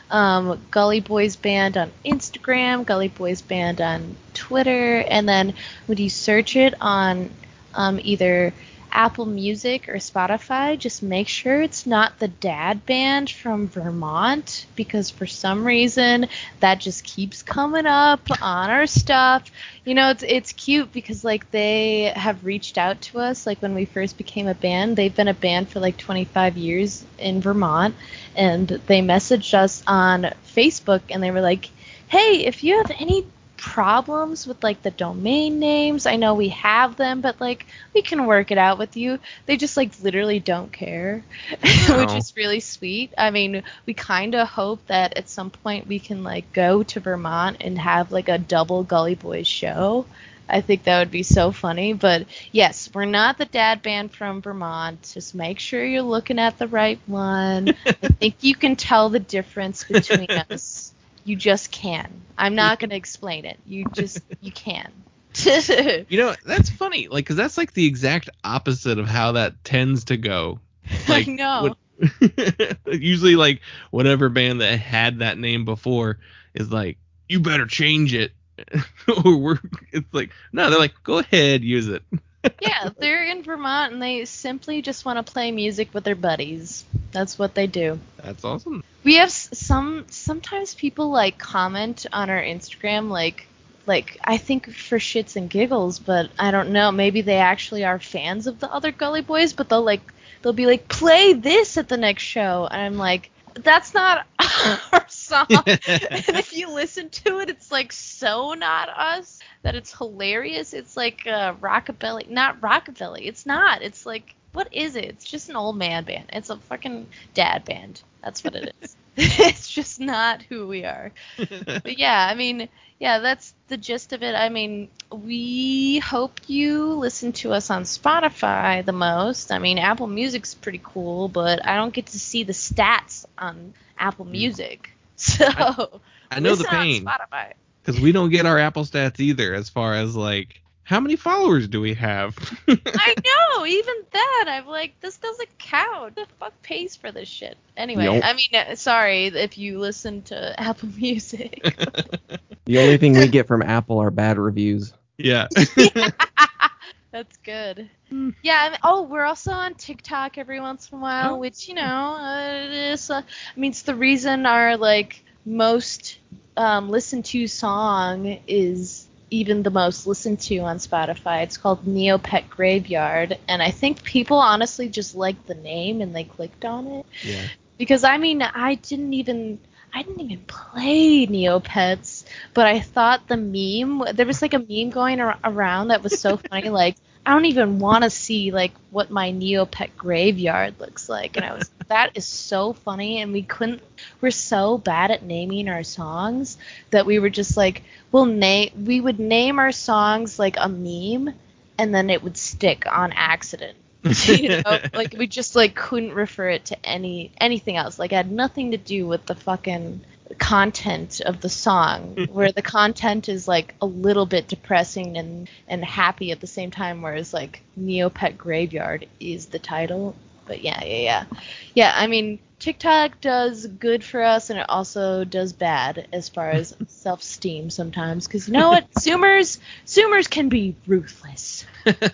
um, Gully Boys Band on Instagram, Gully Boys Band on Twitter, and then when you search it on um, either Apple Music or Spotify, just make sure it's not the dad band from Vermont, because for some reason that just keeps coming up on our stuff. You know, it's it's cute because like they have reached out to us like when we first became a band. They've been a band for like twenty-five years in Vermont, and they messaged us on Facebook and they were like, "Hey, if you have any problems with like the domain names, I know we have them, but like we can work it out with you." They just like literally don't care, Wow. which is really sweet. I mean, we kind of hope that at some point we can like go to Vermont and have like a double Gully Boys show. I think that would be so funny. But yes, we're not the dad band from Vermont. Just make sure you're looking at the right one. I think you can tell the difference between us. You just can. I'm not going to explain it. You just, you can. You know, that's funny. Like, because that's like the exact opposite of how that tends to go. Like, I know. what- usually, like, whatever band that had that name before is like, you better change it. Or we're, it's like, no, they're like, go ahead, use it. Yeah, they're in Vermont and they simply just want to play music with their buddies. That's what they do. That's awesome. We have s- some, sometimes people like comment on our Instagram, like, like I think for shits and giggles, but I don't know, maybe they actually are fans of the other Gully Boys, but they'll like, they'll be like, play this at the next show. And I'm like, that's not our song. And if you listen to it, it's like so not us that it's hilarious. It's like uh, rockabilly, not rockabilly. It's not. It's like, what is it? It's just an old man band. It's a fucking dad band. That's what it is. It's just not who we are. But yeah, I mean, yeah, that's the gist of it. I mean, we hope you listen to us on Spotify the most. I mean, Apple Music's pretty cool, but I don't get to see the stats on Apple Music. So I- I know the listen on pain. Spotify. Because we don't get our Apple stats either, as far as like, how many followers do we have? I know, even that. I'm like, this doesn't count. Who the fuck pays for this shit? Anyway, Yup. I mean, uh, sorry if you listen to Apple Music. The only thing we get from Apple are bad reviews. Yeah. That's good. Yeah, I mean, oh, we're also on TikTok every once in a while, Oh. which, you know, uh, it is, uh, I mean, it's the reason our, like, most um, listened to song is even the most listened to on Spotify. It's called Neopet Graveyard, and I think people honestly just liked the name and they clicked on it. Yeah. Because, I mean, I didn't even... I didn't even play Neopets, but I thought the meme, there was like a meme going ar- around that was so funny, like, I don't even want to see like what my Neopet graveyard looks like. And I was, that is so funny. And we couldn't, we're so bad at naming our songs that we were just like, we'll name, we would name our songs like a meme and then it would stick on accident. You know, like we just like couldn't refer it to any anything else. Like it had nothing to do with the fucking content of the song, where the content is like a little bit depressing and and happy at the same time, whereas like Neopet Graveyard is the title. But yeah, yeah, yeah. Yeah, I mean, TikTok does good for us and it also does bad as far as self-esteem sometimes, because you know what? Zoomers Zoomers can be ruthless.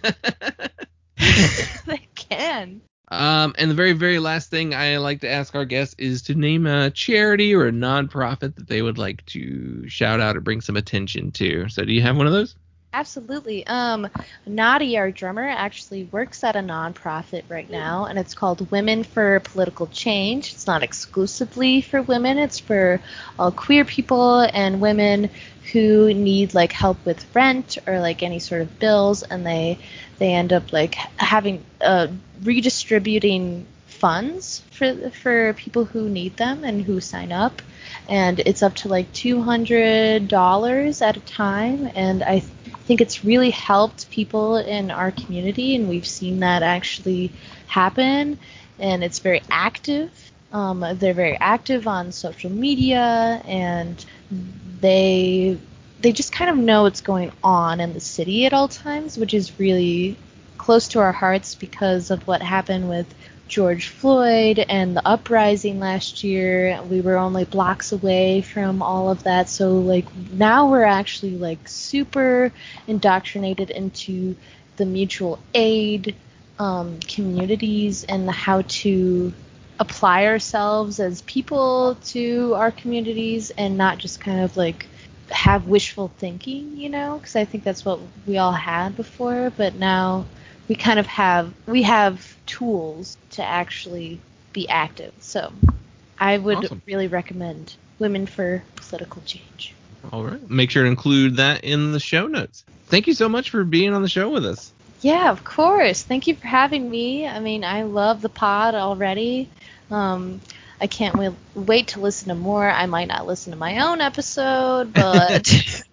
They can. Um, and the very, very last thing I like to ask our guests is to name a charity or a nonprofit that they would like to shout out or bring some attention to. So do you have one of those? Absolutely. Um, Nadi, our drummer, actually works at a nonprofit right now, and it's called Women for Political Change. It's not exclusively for women. It's for all queer people and women who need like help with rent or like any sort of bills, and they they end up like having uh, redistributing funds for for people who need them and who sign up, and it's up to like two hundred dollars at a time, and I think it's really helped people in our community, and we've seen that actually happen, and it's very active. Um, they're very active on social media, and they they just kind of know what's going on in the city at all times, which is really close to our hearts because of what happened with George Floyd and the uprising last year. We were only blocks away from all of that. So like now we're actually like super indoctrinated into the mutual aid um, communities and how to apply ourselves as people to our communities and not just kind of like have wishful thinking, you know, because I think that's what we all had before, but now we kind of have we have tools to actually be active. So I would Awesome. really recommend Women for Political Change. All right. Make sure to include that in the show notes. Thank you so much for being on the show with us. Yeah, of course. Thank you for having me. I mean, I love the pod already. Um, I can't wait, wait to listen to more. I might not listen to my own episode, but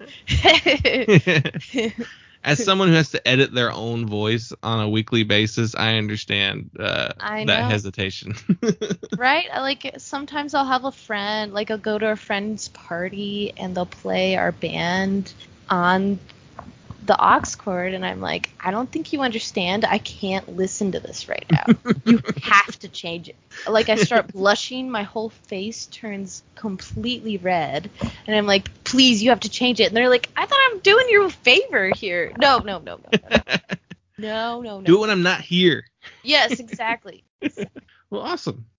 As someone who has to edit their own voice on a weekly basis, I understand uh, I that know. hesitation. Right? I like sometimes I'll have a friend, like I'll go to a friend's party and they'll play our band on the aux cord, and I'm like, I don't think you understand. I can't listen to this right now. You have to change it. Like I start blushing, my whole face turns completely red, and I'm like, please, you have to change it. And they're like, I thought I'm doing you a favor here. No, no, no, no, no, no, no, no. Do it when I'm not here. Yes, exactly. Well, awesome.